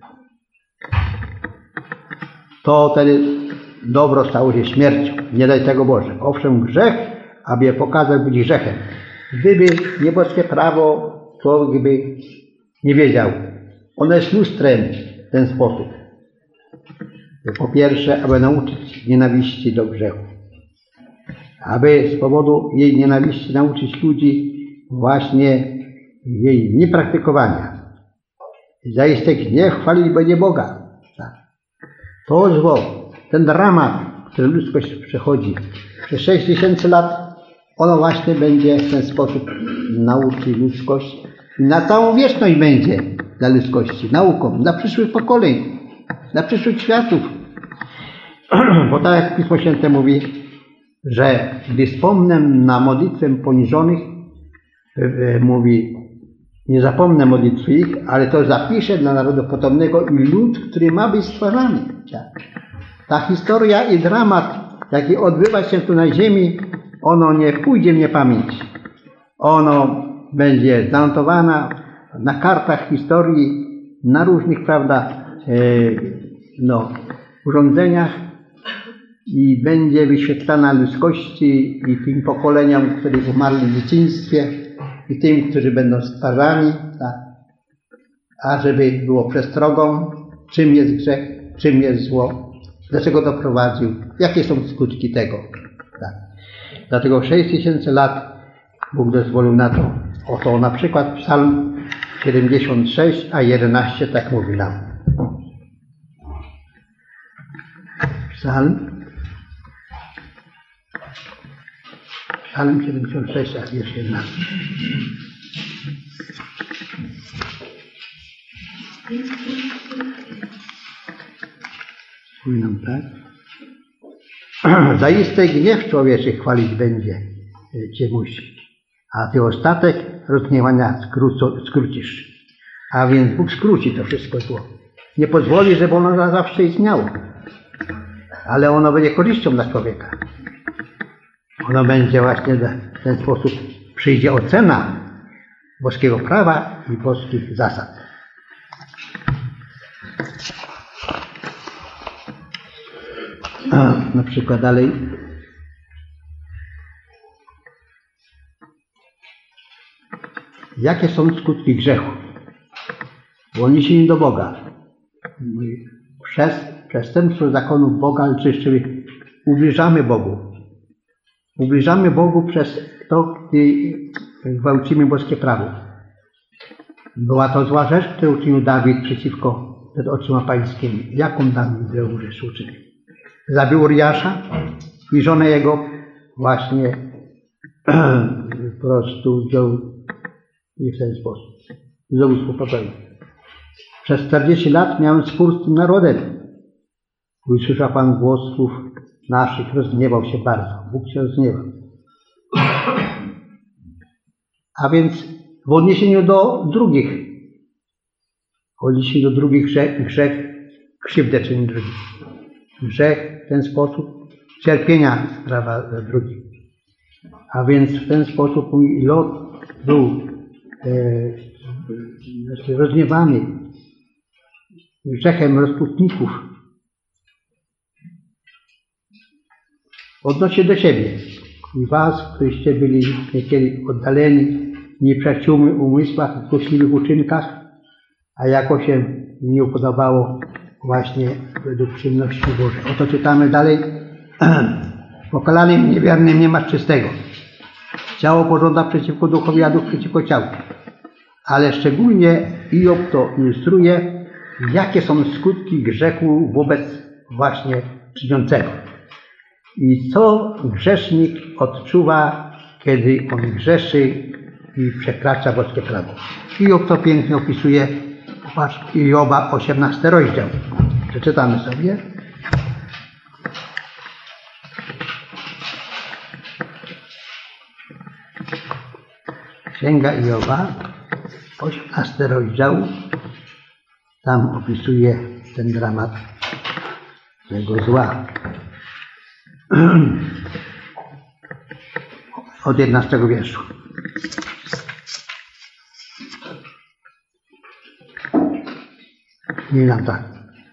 to wtedy dobro stało się śmiercią. Nie daj tego Boże. Owszem, grzech, aby je pokazać, być grzechem. Gdyby nieboskie prawo, człowiek by nie wiedział. Ono jest lustrem w ten sposób. Po pierwsze, aby nauczyć nienawiści do grzechu. Aby z powodu jej nienawiści nauczyć ludzi właśnie jej niepraktykowania. Zaiste gniew chwalić będzie Boga. To zło, ten dramat, który ludzkość przechodzi przez sześć tysięcy lat, ono właśnie będzie w ten sposób nauczyć ludzkość. I na całą wieczność będzie dla ludzkości, nauką, dla przyszłych pokoleń, dla przyszłych światów, Bo tak jak Pismo Święte mówi, że gdy wspomnę na modlitwę poniżonych, mówi, nie zapomnę modlitwy ich, ale to zapiszę dla narodu potomnego i lud, który ma być stworzony. Ta historia i dramat, jaki odbywa się tu na ziemi, ono nie pójdzie w niepamięć. Ono będzie zanotowana na kartach historii, na różnych, prawda, e, no, urządzeniach i będzie wyświetlana ludzkości i tym pokoleniom, które umarli w dzieciństwie i tym, którzy będą stwarzani, tak? A żeby było przestrogą, czym jest grzech, czym jest zło, dlaczego doprowadził, jakie są skutki tego. Tak? Dlatego sześć tysięcy lat Bóg dozwolił na to. Oto na przykład Psalm siedemdziesiąt sześć, a jedenaście tak mówi nam. Psalm Psalm siedemdziesiąt sześć, a wiersz jedenaście. Mówi nam tak. Zaiste gniew człowieczy chwalić będzie Cię musi, a Ty ostatek rozgniewania skrócisz. A więc Bóg skróci to wszystko zło. Nie pozwoli, żeby ono za zawsze istniało. Ale ono będzie korzyścią dla człowieka. Ono będzie właśnie w ten sposób, przyjdzie ocena boskiego prawa i boskich zasad. A, na przykład dalej. Jakie są skutki grzechu? W odniesieniu do Boga. Przez przestępstwo zakonu Boga, czyli ubliżamy Bogu. Ubliżamy Bogu przez to, gdy gwałcimy boskie prawo. Była to zła rzecz, którą uczynił Dawid przeciwko przed oczyma pańskimi. Jaką Dawid złą rzecz uczynił? Zabił Uriasza i żonę jego właśnie po prostu wziął i w ten sposób zabójstwo popełnił. Przez czterdzieści lat miałem spór z tym narodem. Usłyszał Pan głosów naszych, rozgniewał się bardzo. Bóg się rozgniewał. A więc w odniesieniu do drugich, w odniesieniu do drugich grzech, grzech krzywdę czyni drugim. Grzech w ten sposób cierpienia sprawia dla drugich. A więc w ten sposób mój Lot był e, rozgniewany grzechem rozpustników. Odnośnie do siebie i was, któryście byli niekiedy oddaleni, nieprzyjaciółmi w umysłach, w złośliwych uczynkach, a jako się nie upodobało właśnie według przyjemności Bożej. Oto czytamy dalej. Pokalanym niewiernym nie masz czystego. Ciało pożąda przeciwko duchowi, a duch przeciwko ciału. Ale szczególnie Hiob to ilustruje, jakie są skutki grzechu wobec właśnie czyniącego. I co grzesznik odczuwa, kiedy on grzeszy i przekracza boskie prawo. Hiob to pięknie opisuje, patrz, Hioba osiemnasty rozdział. Przeczytamy sobie. Księga Hioba, osiemnasty rozdział. Tam opisuje ten dramat tego zła. Od jedenastego wierszu. I nam tak.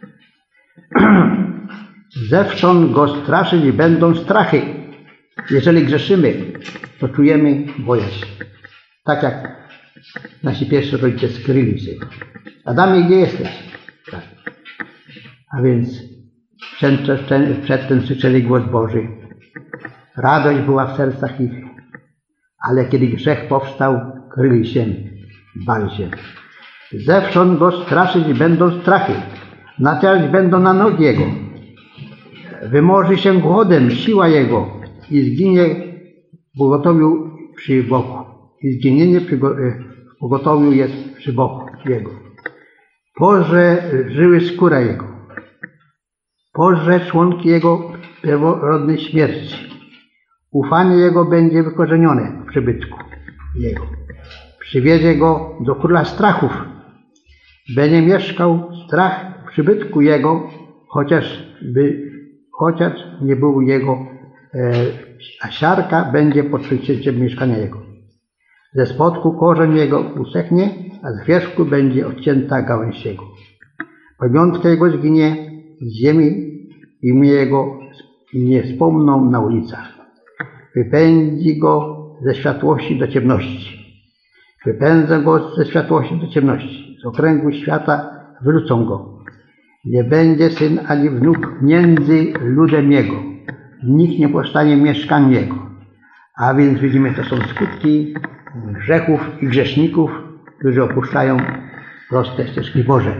Zewsząd go straszyć będą strachy. Jeżeli grzeszymy, to czujemy bojaźń. Tak jak nasi pierwsi rodzice skryli się. Adamie, gdzie jesteś? Tak. A więc przedtem słyszeli głos Boży. Radość była w sercach ich, ale kiedy grzech powstał, kryli się, bali się. Zewsząd go straszyć będą strachy, nacierać będą na nogi jego. Wymorzy się głodem siła jego i zginie w pogotowiu przy boku. I zginienie przy w pogotowiu jest przy boku jego. Porze żyły skóra jego. Pożre członki jego pierworodnej śmierci. Ufanie jego będzie wykorzenione w przybytku jego. Przywiezie go do króla strachów. Będzie mieszkał strach w przybytku jego, chociaż, by, chociaż nie był jego, e, a siarka będzie pod przejściem mieszkania jego. Ze spodku korzeń jego usechnie, a z wierzchu będzie odcięta gałęź jego. Pamiątka jego zginie z ziemi, imię jego nie wspomną na ulicach. Wypędzi go ze światłości do ciemności. Wypędzę go ze światłości do ciemności. Z okręgu świata wyrzucą go. Nie będzie syn ani wnuk między ludem jego. Nikt nie powstanie w mieszkaniu jego. A więc widzimy, to są skutki grzechów i grzeszników, którzy opuszczają proste ścieżki Boże.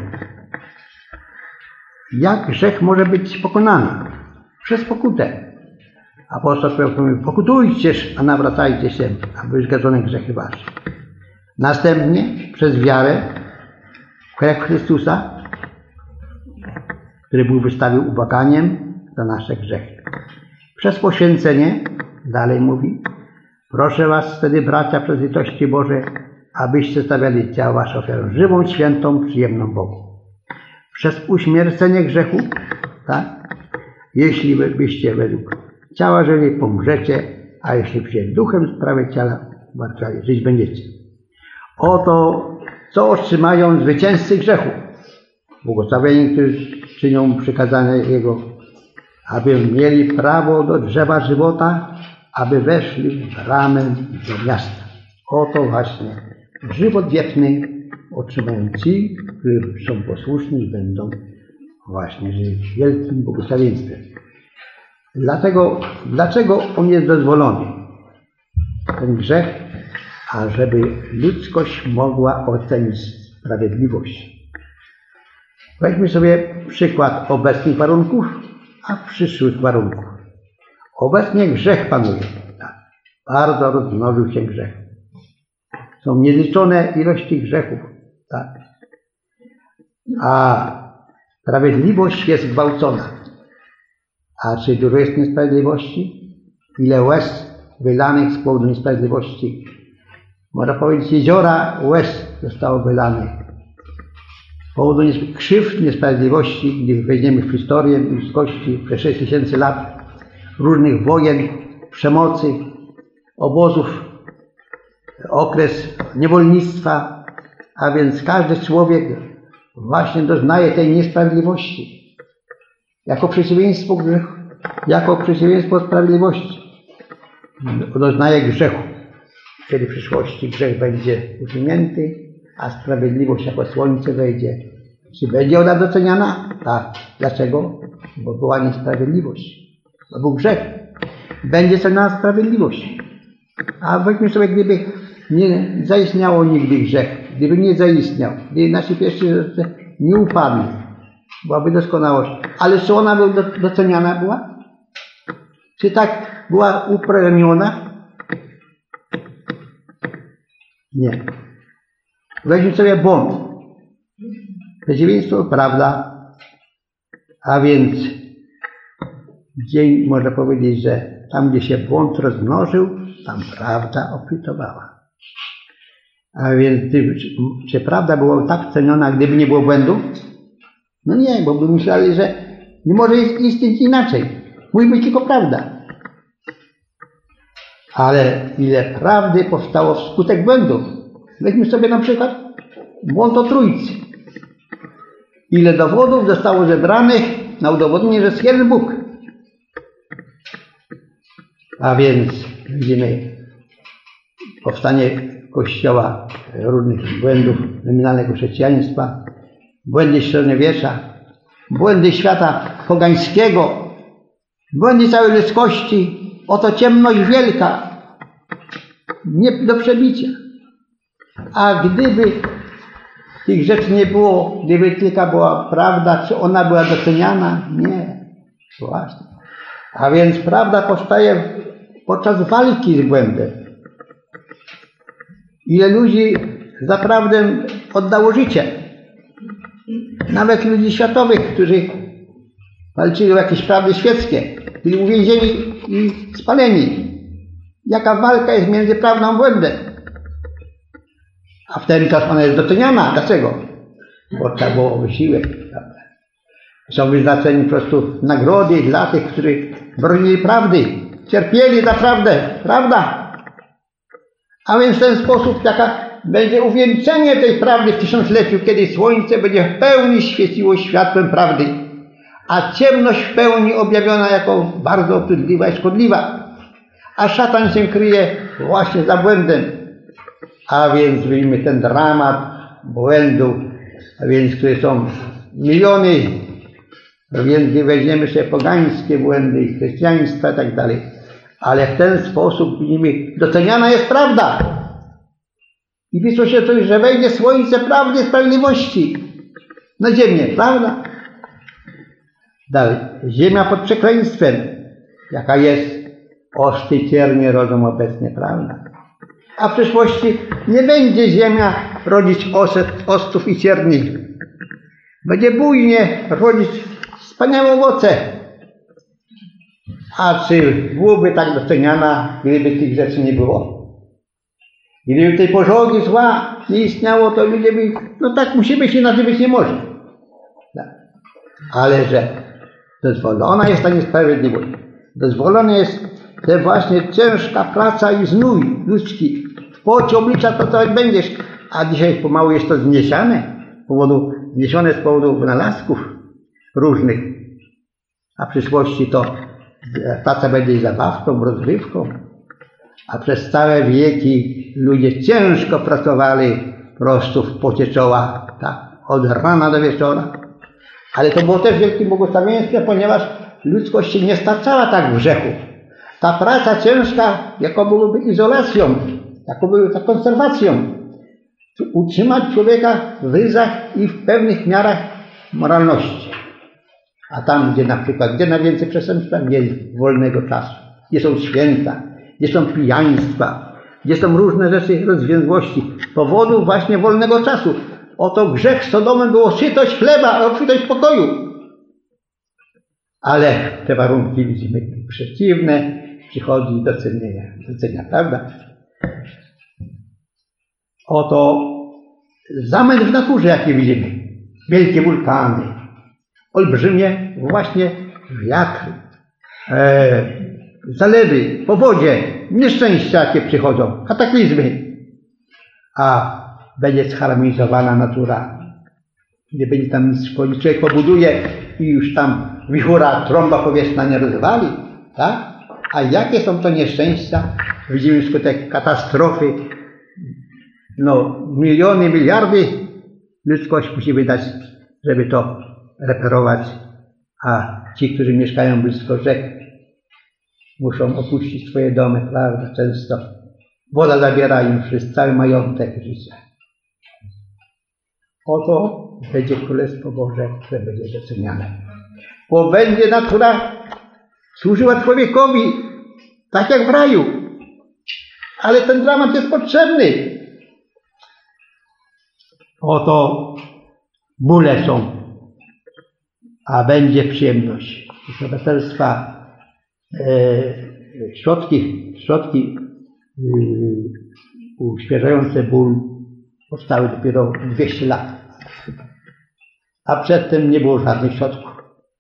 Jak grzech może być pokonany? Przez pokutę. Apostoł Paweł mówi, pokutujcież, a nawracajcie się, aby zgadzone grzechy wasze. Następnie przez wiarę w krew Chrystusa, który był wystawił ubłaganiem za nasze grzechy. Przez poświęcenie, dalej mówi, proszę was wtedy, bracia, przez litości Boże, abyście stawiali ciała wasze ofiarą żywą, świętą, przyjemną Bogu. Przez uśmiercenie grzechu, tak? Jeśli byście według ciała żyli, pomrzecie, a jeśli przyjęli duchem sprawę ciała, umartwiali, żyć będziecie. Oto, co otrzymają zwycięzcy grzechu. Błogosławieni, którzy czynią przykazania Jego, aby mieli prawo do drzewa żywota, aby weszli w bramę do miasta. Oto właśnie żywot wieczny otrzymają ci, którzy są posłuszni i będą właśnie żyć wielkim błogosławieństwem. Dlatego, dlaczego on jest dozwolony? Ten grzech, ażeby ludzkość mogła ocenić sprawiedliwość. Weźmy sobie przykład obecnych warunków, a przyszłych warunków. Obecnie grzech panuje. Tak. Bardzo rozmnożył się grzech. Są niezliczone ilości grzechów. Tak. A sprawiedliwość jest gwałcona. A czy dużo jest niesprawiedliwości? Ile łez wylanych z powodu niesprawiedliwości? Można powiedzieć, jeziora łez zostało wylanych. Z powodu krzywd, niesprawiedliwości, gdy wejdziemy w historię ludzkości przez sześć tysięcy lat, różnych wojen, przemocy, obozów, okres niewolnictwa, a więc każdy człowiek właśnie doznaje tej niesprawiedliwości. Jako przeciwieństwo grzechu, jako przeciwieństwo sprawiedliwości doznaje grzechu. Kiedy w przyszłości grzech będzie usunięty, a sprawiedliwość jako słońce wejdzie. Czy będzie ona doceniana? Tak. Dlaczego? Bo była niesprawiedliwość. Bo był grzech. Będzie doceniana sprawiedliwość. A weźmy sobie, gdyby nie zaistniało nigdy grzech, gdyby nie zaistniał, gdyby nasi pierwsi nie upadli, byłaby doskonałość. Ale czy ona była doceniana była? Czy tak była upragniona? Nie. Weźmy sobie błąd. Przeciwieństwo prawda, a więc dzień można powiedzieć, że tam, gdzie się błąd rozmnożył, tam prawda obfitowała. A więc czy prawda była tak ceniona, gdyby nie było błędu? No nie, bo by myśleli, że nie może istnieć inaczej. Musi być tylko prawda. Ale ile prawdy powstało wskutek błędów. Weźmy sobie na przykład błąd o Trójcy. Ile dowodów zostało zebranych na udowodnienie, że jest jeden Bóg. A więc widzimy powstanie Kościoła, różnych błędów nominalnego chrześcijaństwa, błędy średniowiecza, błędy świata pogańskiego, błędy całej ludzkości. Oto ciemność wielka, nie do przebicia. A gdyby tych rzeczy nie było, gdyby tylko była prawda, czy ona była doceniana? Nie. Właśnie. A więc prawda powstaje podczas walki z błędem. Ile ludzi za prawdę oddało życie. Nawet ludzi światowych, którzy walczyli o jakieś prawdy świeckie, byli uwięzieni i spaleni. Jaka walka jest między prawdą a błędem? A w ten czas ona jest doceniana. Dlaczego? Bo trzeba było wysiłek. Prawda? Są wyznaczeni po prostu nagrody dla tych, którzy bronili prawdy, cierpieli za prawdę. Prawda? A więc w ten sposób taka będzie uwieńczenie tej prawdy w tysiącleciu, kiedy słońce będzie w pełni świeciło światłem prawdy, a ciemność w pełni objawiona jako bardzo obrzydliwa i szkodliwa. A szatan się kryje właśnie za błędem. A więc widzimy ten dramat błędu, a więc które są miliony, a więc gdy weźmiemy sobie pogańskie błędy i chrześcijaństwa i tak dalej. Ale w ten sposób widzimy, doceniana jest prawda. I pisze się coś, że wejdzie słońce prawdy i sprawiedliwości na ziemię, prawda? Dalej, ziemia pod przekleństwem, jaka jest, ostry ciernie rodzą obecnie, prawda? A w przyszłości nie będzie ziemia rodzić oset, ostrów i cierni. Będzie bujnie rodzić wspaniałe owoce. A czy byłoby tak doceniana, gdyby tych rzeczy nie było? Gdyby tej pożogi zła nie istniało, to ludzie by, no tak musi być, inaczej być nie może. Tak. Ale że dozwolona jest ta niesprawiedliwość. Dozwolona jest to właśnie ciężka praca i znój ludzki. W pocie oblicza pracować będziesz, a dzisiaj pomału jest to zniesione, z powodu, zniesione z powodu wynalazków różnych. A w przyszłości to praca będzie zabawką, rozrywką. A przez całe wieki ludzie ciężko pracowali po prostu w pocie czoła, tak, od rana do wieczora. Ale to było też wielkim błogosławieństwem, ponieważ ludzkość się nie starczała tak w grzechu. Ta praca ciężka jako byłaby izolacją, jako byłaby konserwacją. Utrzymać człowieka w ryzach i w pewnych miarach moralności. A tam, gdzie na przykład, gdzie najwięcej przestępstwa, nie jest wolnego czasu. Gdzie są święta, gdzie są pijaństwa, gdzie są różne rzeczy rozwięzłości. Z powodu właśnie wolnego czasu. Oto grzech Sodomy było sytość chleba, a obfitość pokoju. Ale te warunki widzimy przeciwne, przychodzi do cenienia, do cenia, prawda? Oto zamęt w naturze, jaki widzimy. Wielkie wulkany, olbrzymie właśnie wiatry, e, zalewy, powodzie, nieszczęścia, jakie przychodzą, kataklizmy. A będzie zharmonizowana natura. Nie będzie tam nic szkodzić. Człowiek pobuduje i już tam wichura, trąba powietrzna nie rozwali, tak? A jakie są to nieszczęścia? Widzimy wskutek katastrofy. No, miliony, miliardy ludzkość musi wydać, żeby to reperować. A ci, którzy mieszkają blisko rzek, muszą opuścić swoje domy, prawda? Często woda zabiera im przez cały majątek życia. Oto będzie Królestwo Boże, które będzie doceniane. Bo będzie natura służyła człowiekowi, tak jak w raju. Ale ten dramat jest potrzebny. Oto bóle są, a będzie przyjemność. Z obywatelstwa e, środki, środki e, uświeżające ból powstały dopiero dwieście lat. A przedtem nie było żadnych środków.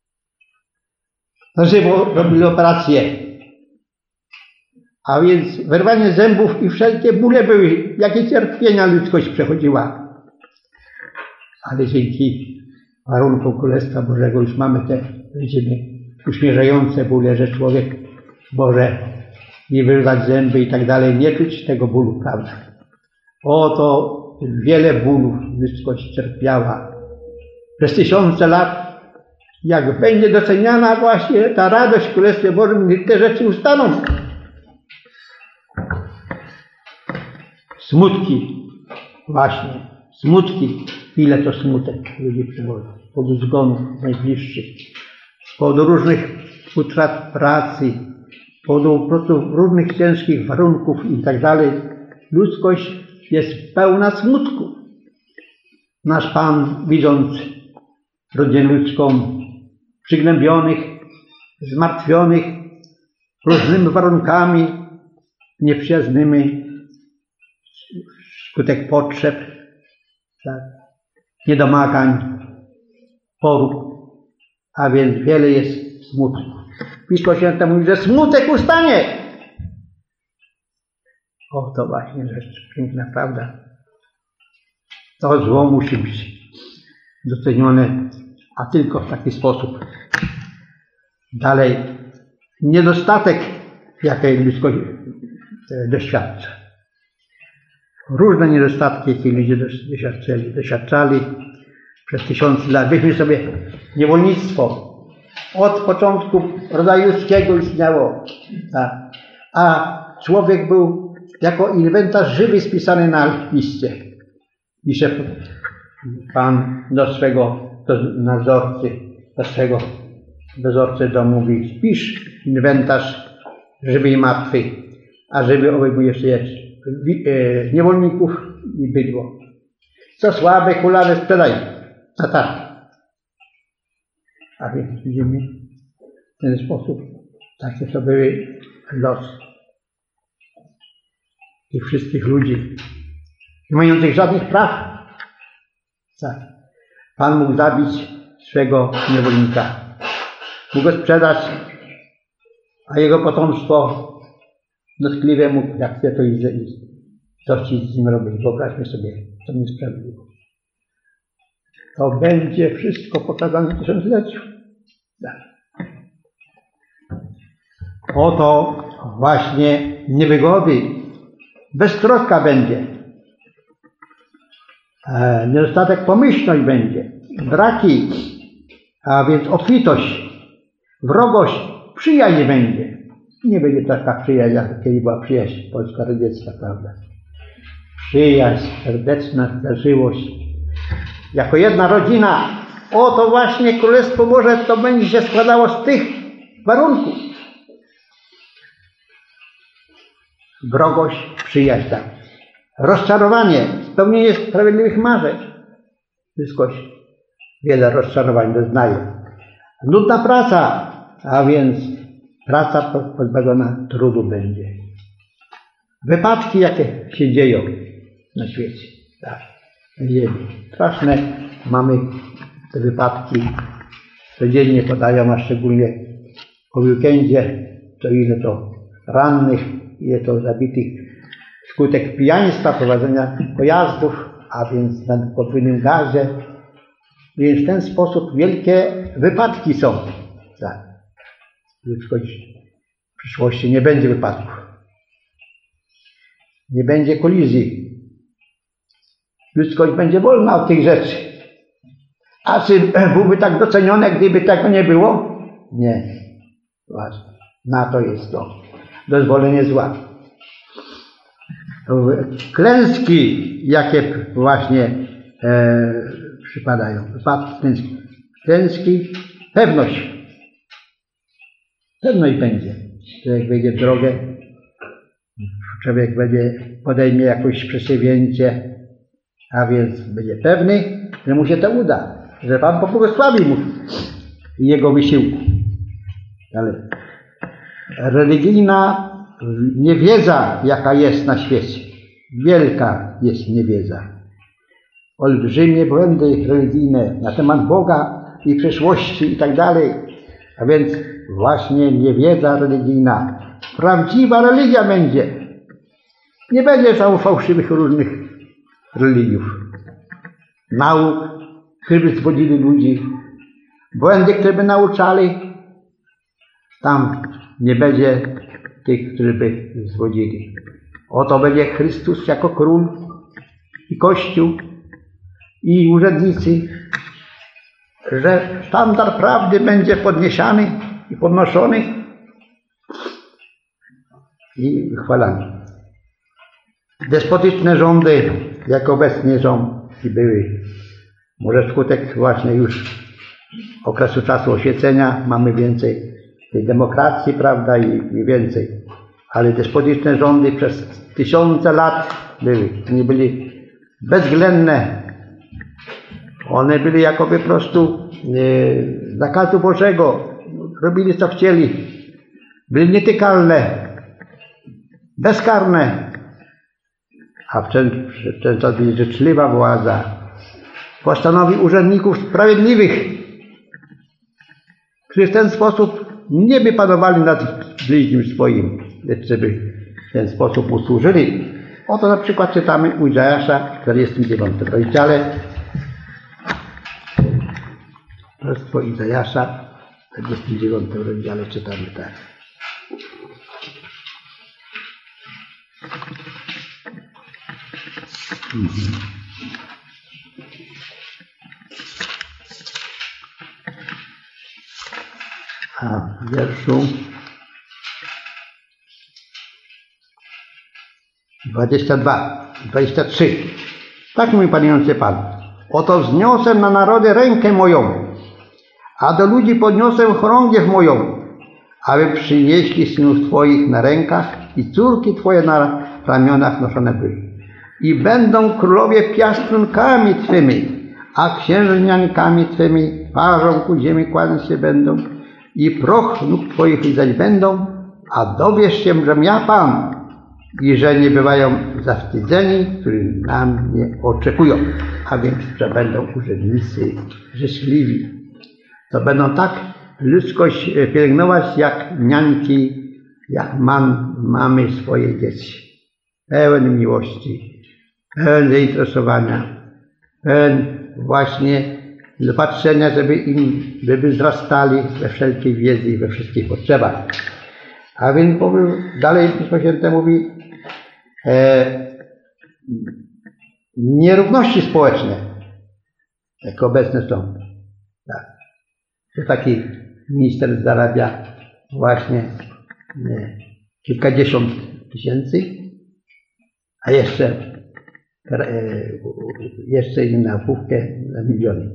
Na żywo robili operacje. A więc wyrwanie zębów i wszelkie bóle były, jakie cierpienia ludzkość przechodziła. Ale dzięki warunkom Królestwa Bożego już mamy te, widzimy, uśmierzające bóle, że człowiek może nie wyrwać zęby i tak dalej, nie czuć tego bólu, prawda? Oto wiele bólów ludzkość cierpiała. Przez tysiące lat, jak będzie doceniana właśnie ta radość w Królestwie Bożym, niech te rzeczy ustaną. Smutki, właśnie, smutki. Ile to smutek ludzi przychodzi. Z powodu zgonów najbliższych, z powodu różnych utrat pracy, z powodu po prostu różnych ciężkich warunków i tak dalej. Ludzkość jest pełna smutku. Nasz Pan, widząc rodzinę ludzką przygnębionych, zmartwionych różnymi warunkami nieprzyjaznymi, skutek potrzeb, tak, niedomagań, porób, a więc wiele jest smutku. Pismo Święte mówi, że smutek ustanie. O, to właśnie rzecz, piękna prawda. To zło musi być docenione, a tylko w taki sposób. Dalej, niedostatek, jakiej ludzkość doświadcza. Różne niedostatki, jakie ludzie doświadczali, doświadczali przez tysiące lat. Weźmy sobie niewolnictwo. Od początku rodzaju ludzkiego istniało. Tak. A człowiek był jako inwentarz żywy spisany na liście. Pisze Pan do swego do nadzorcy, do swego dozorcy domu mówi: spisz inwentarz żywy i martwy, a żywy obejmuje jeszcze niewolników i bydło. Co słabe, kulawe sprzedaj na targ. A więc widzimy w ten sposób, takie to były los tych wszystkich ludzi, nie mających żadnych praw. Tak. Pan mógł zabić swego niewolnika, mógł go sprzedać, a jego potomstwo dotkliwie mógł, jak chce, to i coś z nim robić. Wyobraźmy sobie, to niesprawiedliwe. To będzie wszystko pokazane w tysiącleciu. Tak. Oto właśnie niewygody, beztroska będzie, e, niedostatek pomyślność będzie, braki, a więc obfitość, wrogość, przyjaźń będzie. Nie będzie taka przyjaźń, jak kiedyś była przyjaźń polsko-radziecka, prawda? Przyjaźń, serdeczna zażyłość. Jako jedna rodzina, oto właśnie Królestwo Boże to będzie się składało z tych warunków. Wrogość, przyjaźń, tak. Rozczarowanie, spełnienie sprawiedliwych marzeń. Ludzkość wiele rozczarowań doznaje. Nudna praca, a więc praca pozbawiona trudu będzie. Wypadki, jakie się dzieją na świecie. Tak. Straszne mamy te wypadki. Codziennie podają, a szczególnie po weekendzie, to ile to rannych, ile to zabitych wskutek pijaństwa, prowadzenia pojazdów, a więc na podwójnym gazie. Więc w ten sposób wielkie wypadki są. Tak. Ludzkość w przyszłości nie będzie wypadków. Nie będzie kolizji. Ludzkość będzie wolna od tych rzeczy. A czy byłby tak docenione, gdyby tego nie było? Nie. Właśnie. Na to jest to dozwolenie zła. Klęski, jakie właśnie e, przypadają. Wypadki, klęski. Klęski, pewność. Pewność będzie. Człowiek wejdzie w drogę, człowiek będzie, podejmie jakieś przedsięwzięcie, a więc będzie pewny, że mu się to uda, że Pan pobłogosławi mu jego wysiłku. Ale religijna niewiedza, jaka jest na świecie, wielka jest niewiedza. Olbrzymie błędy religijne na temat Boga i przyszłości i tak dalej. A więc właśnie niewiedza religijna. Prawdziwa religia będzie. Nie będzie tam fałszywych różnych religiów. Nauk, które by zwodzili ludzi. Błędy, które by nauczali. Tam nie będzie tych, którzy by zwodzili. Oto będzie Chrystus jako król i Kościół i urzędnicy, że sztandar prawdy będzie podniesiony i podnoszony i chwalany. Despotyczne rządy, jak obecnie są i były, może skutek właśnie już okresu czasu oświecenia, mamy więcej tej demokracji, prawda, i, i więcej. Ale despotyczne rządy przez tysiące lat były, nie byli bezwzględne. One byli jakoby po prostu e, zakazu Bożego, robili co chcieli, byli nietykalne, bezkarne, a często byli życzliwa władza postanowi urzędników sprawiedliwych, którzy w ten sposób nie by panowali nad bliźnim swoim, lecz żeby w ten sposób mu służyli. Oto na przykład czytamy u Izajasza w czterdziestym dziewiątym rozdziale. Proroctwo Izajasza w czterdziestym dziewiątym rozdziale czytamy tak. Mhm. A w wierszu dwudziestym drugim, dwudziestym trzecim. Tak mówi panujący Pan. Oto wzniosę na narody rękę moją, a do ludzi podniosę chorągiew moją, aby przynieśli synów Twoich na rękach i córki Twoje na ramionach noszone były. I będą królowie piastrunkami Twymi, a księżniankami Twymi twarzą ku ziemi kładąc się będą i proch nóg Twoich lizać będą, a dowiesz się, że ja Pan i że nie bywają zawstydzeni, którzy na mnie oczekują, a więc, że będą urzędnicy życzliwi. To będą tak ludzkość pielęgnować jak niańki, jak mam, mamy swoje dzieci. Pełen miłości, pełen zainteresowania, pełen właśnie zapatrzenia, żeby im, żeby wzrastali we wszelkiej wiedzy i we wszystkich potrzebach. A więc powiem, dalej Pismo Święte mówi e, nierówności społeczne, jak obecne są. Tak. Że taki minister zarabia właśnie nie, kilkadziesiąt tysięcy, a jeszcze e, jeszcze inny na półkę na miliony.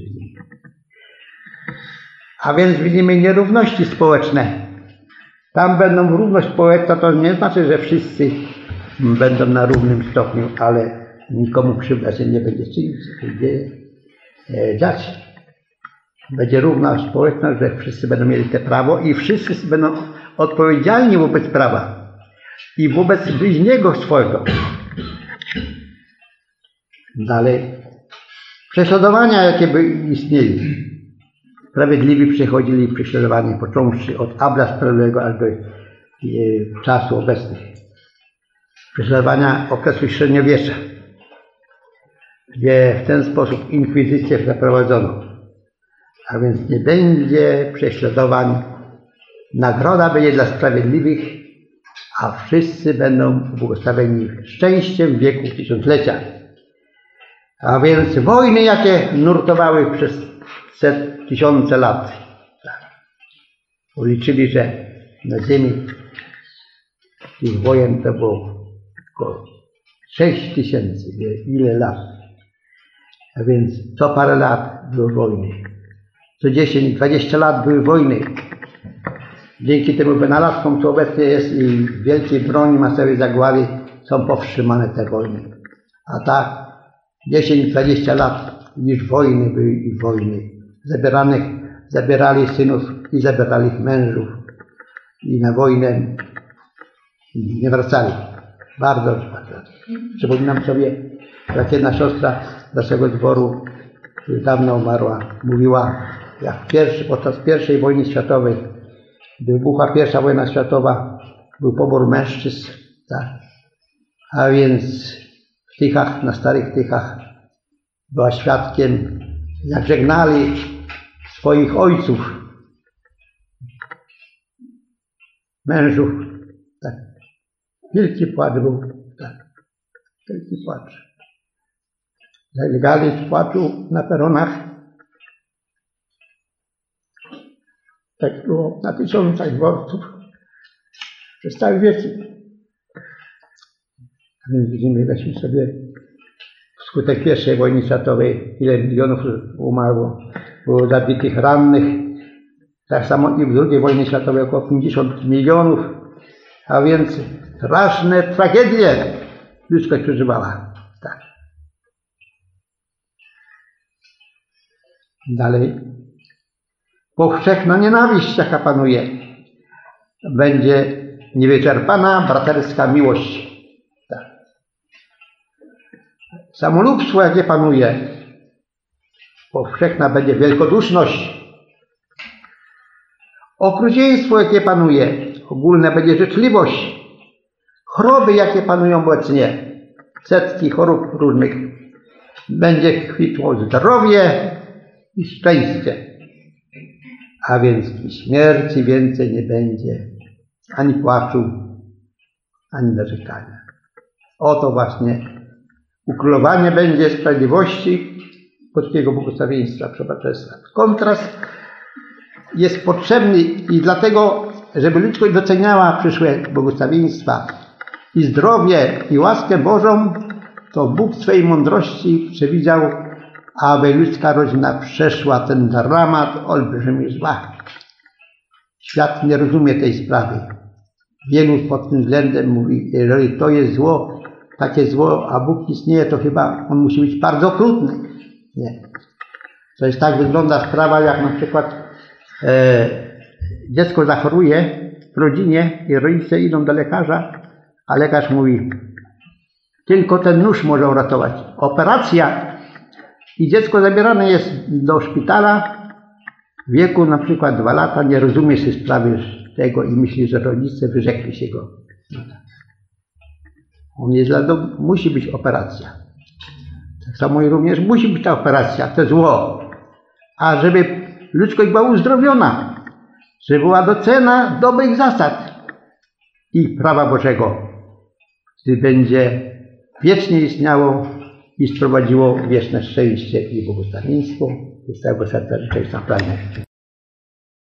A więc widzimy nierówności społeczne. Tam będą równość społeczna, to nie znaczy, że wszyscy będą na równym stopniu, ale nikomu krzywda się nie będzie dziać. Będzie równość społeczna, że wszyscy będą mieli te prawo i wszyscy będą odpowiedzialni wobec prawa i wobec bliźniego swojego. Dalej. Prześladowania, jakie by istnieli. Sprawiedliwi przechodzili prześladowanie, począwszy od Abla Sprawiedliwego aż do e, czasu obecnych. Prześladowania okresu średniowiecza, gdzie w ten sposób inkwizycję przeprowadzono. A więc nie będzie prześladowań. Nagroda będzie dla sprawiedliwych, a wszyscy będą błogosławieni szczęściem wieku tysiąclecia. A więc wojny, jakie nurtowały przez set, tysiące lat. Policzyli, że na ziemi tych wojen to było około sześć tysięcy, ile lat. A więc co parę lat były wojny. Co dziesięć, dwadzieścia lat były wojny. Dzięki temu wynalazkom, co obecnie jest i wielkiej broni masowej zagłady, są powstrzymane te wojny. A tak dziesięć, dwadzieścia lat niż wojny były i wojny. Zabieranych, zabierali synów i zabierali ich mężów. I na wojnę nie wracali. Bardzo bardzo. Przypominam sobie, jak jedna siostra naszego dworu, która dawno umarła, mówiła, jak pierwszy, podczas pierwszej wojny światowej, gdy wybuchła pierwsza wojna światowa, był pobór mężczyzn, tak? A więc w Tychach, na Starych Tychach, była świadkiem, jak żegnali swoich ojców, mężów. Tak. Wielki płacz był, tak. Wielki płacz. Zalegali z płaczu na peronach. Tak było na tysiącach dworców przez cały wieki. A więc widzimy, weźmy sobie wskutek pierwszej wojny światowej, ile milionów umarło, było zabitych, rannych. Tak samo i w drugiej wojnie światowej około pięćdziesiąt milionów, a więc straszne tragedie ludzkość przeżywała. Tak. Dalej. Powszechna nienawiść, jaka panuje, będzie niewyczerpana braterska miłość. Tak. Samolubstwo, jakie panuje, powszechna będzie wielkoduszność. Okrucieństwo, jakie panuje, ogólna będzie życzliwość. Choroby, jakie panują obecnie, setki chorób różnych, będzie kwitło zdrowie i szczęście. A więc i śmierci więcej nie będzie, ani płaczu, ani narzekania. Oto właśnie ukrólowanie będzie sprawiedliwości polskiego błogosławieństwa przebaczestwa. Kontrast jest potrzebny i dlatego, żeby ludzkość doceniała przyszłe błogosławieństwa i zdrowie i łaskę Bożą, to Bóg w swej mądrości przewidział, aby ludzka rodzina przeszła ten dramat olbrzymi zła. Świat nie rozumie tej sprawy. Wielu pod tym względem mówi, jeżeli to jest zło, takie zło, a Bóg istnieje, to chyba on musi być bardzo okrutny. Nie. To jest tak wygląda sprawa, jak na przykład e, dziecko zachoruje w rodzinie i rodzice idą do lekarza, a lekarz mówi, tylko ten nóż może uratować. Operacja i dziecko zabierane jest do szpitala w wieku na przykład dwa lata, nie rozumie się sprawy tego i myśli, że rodzice wyrzekli się go. On jest dla domu, musi być operacja. Tak samo i również musi być ta operacja, to zło. A żeby ludzkość była uzdrowiona, żeby była docena dobrych zasad i prawa Bożego, gdy będzie wiecznie istniało i sprowadziło wieczne szczęście i błogosławieństwo. Z całego serca życzę i pragnę.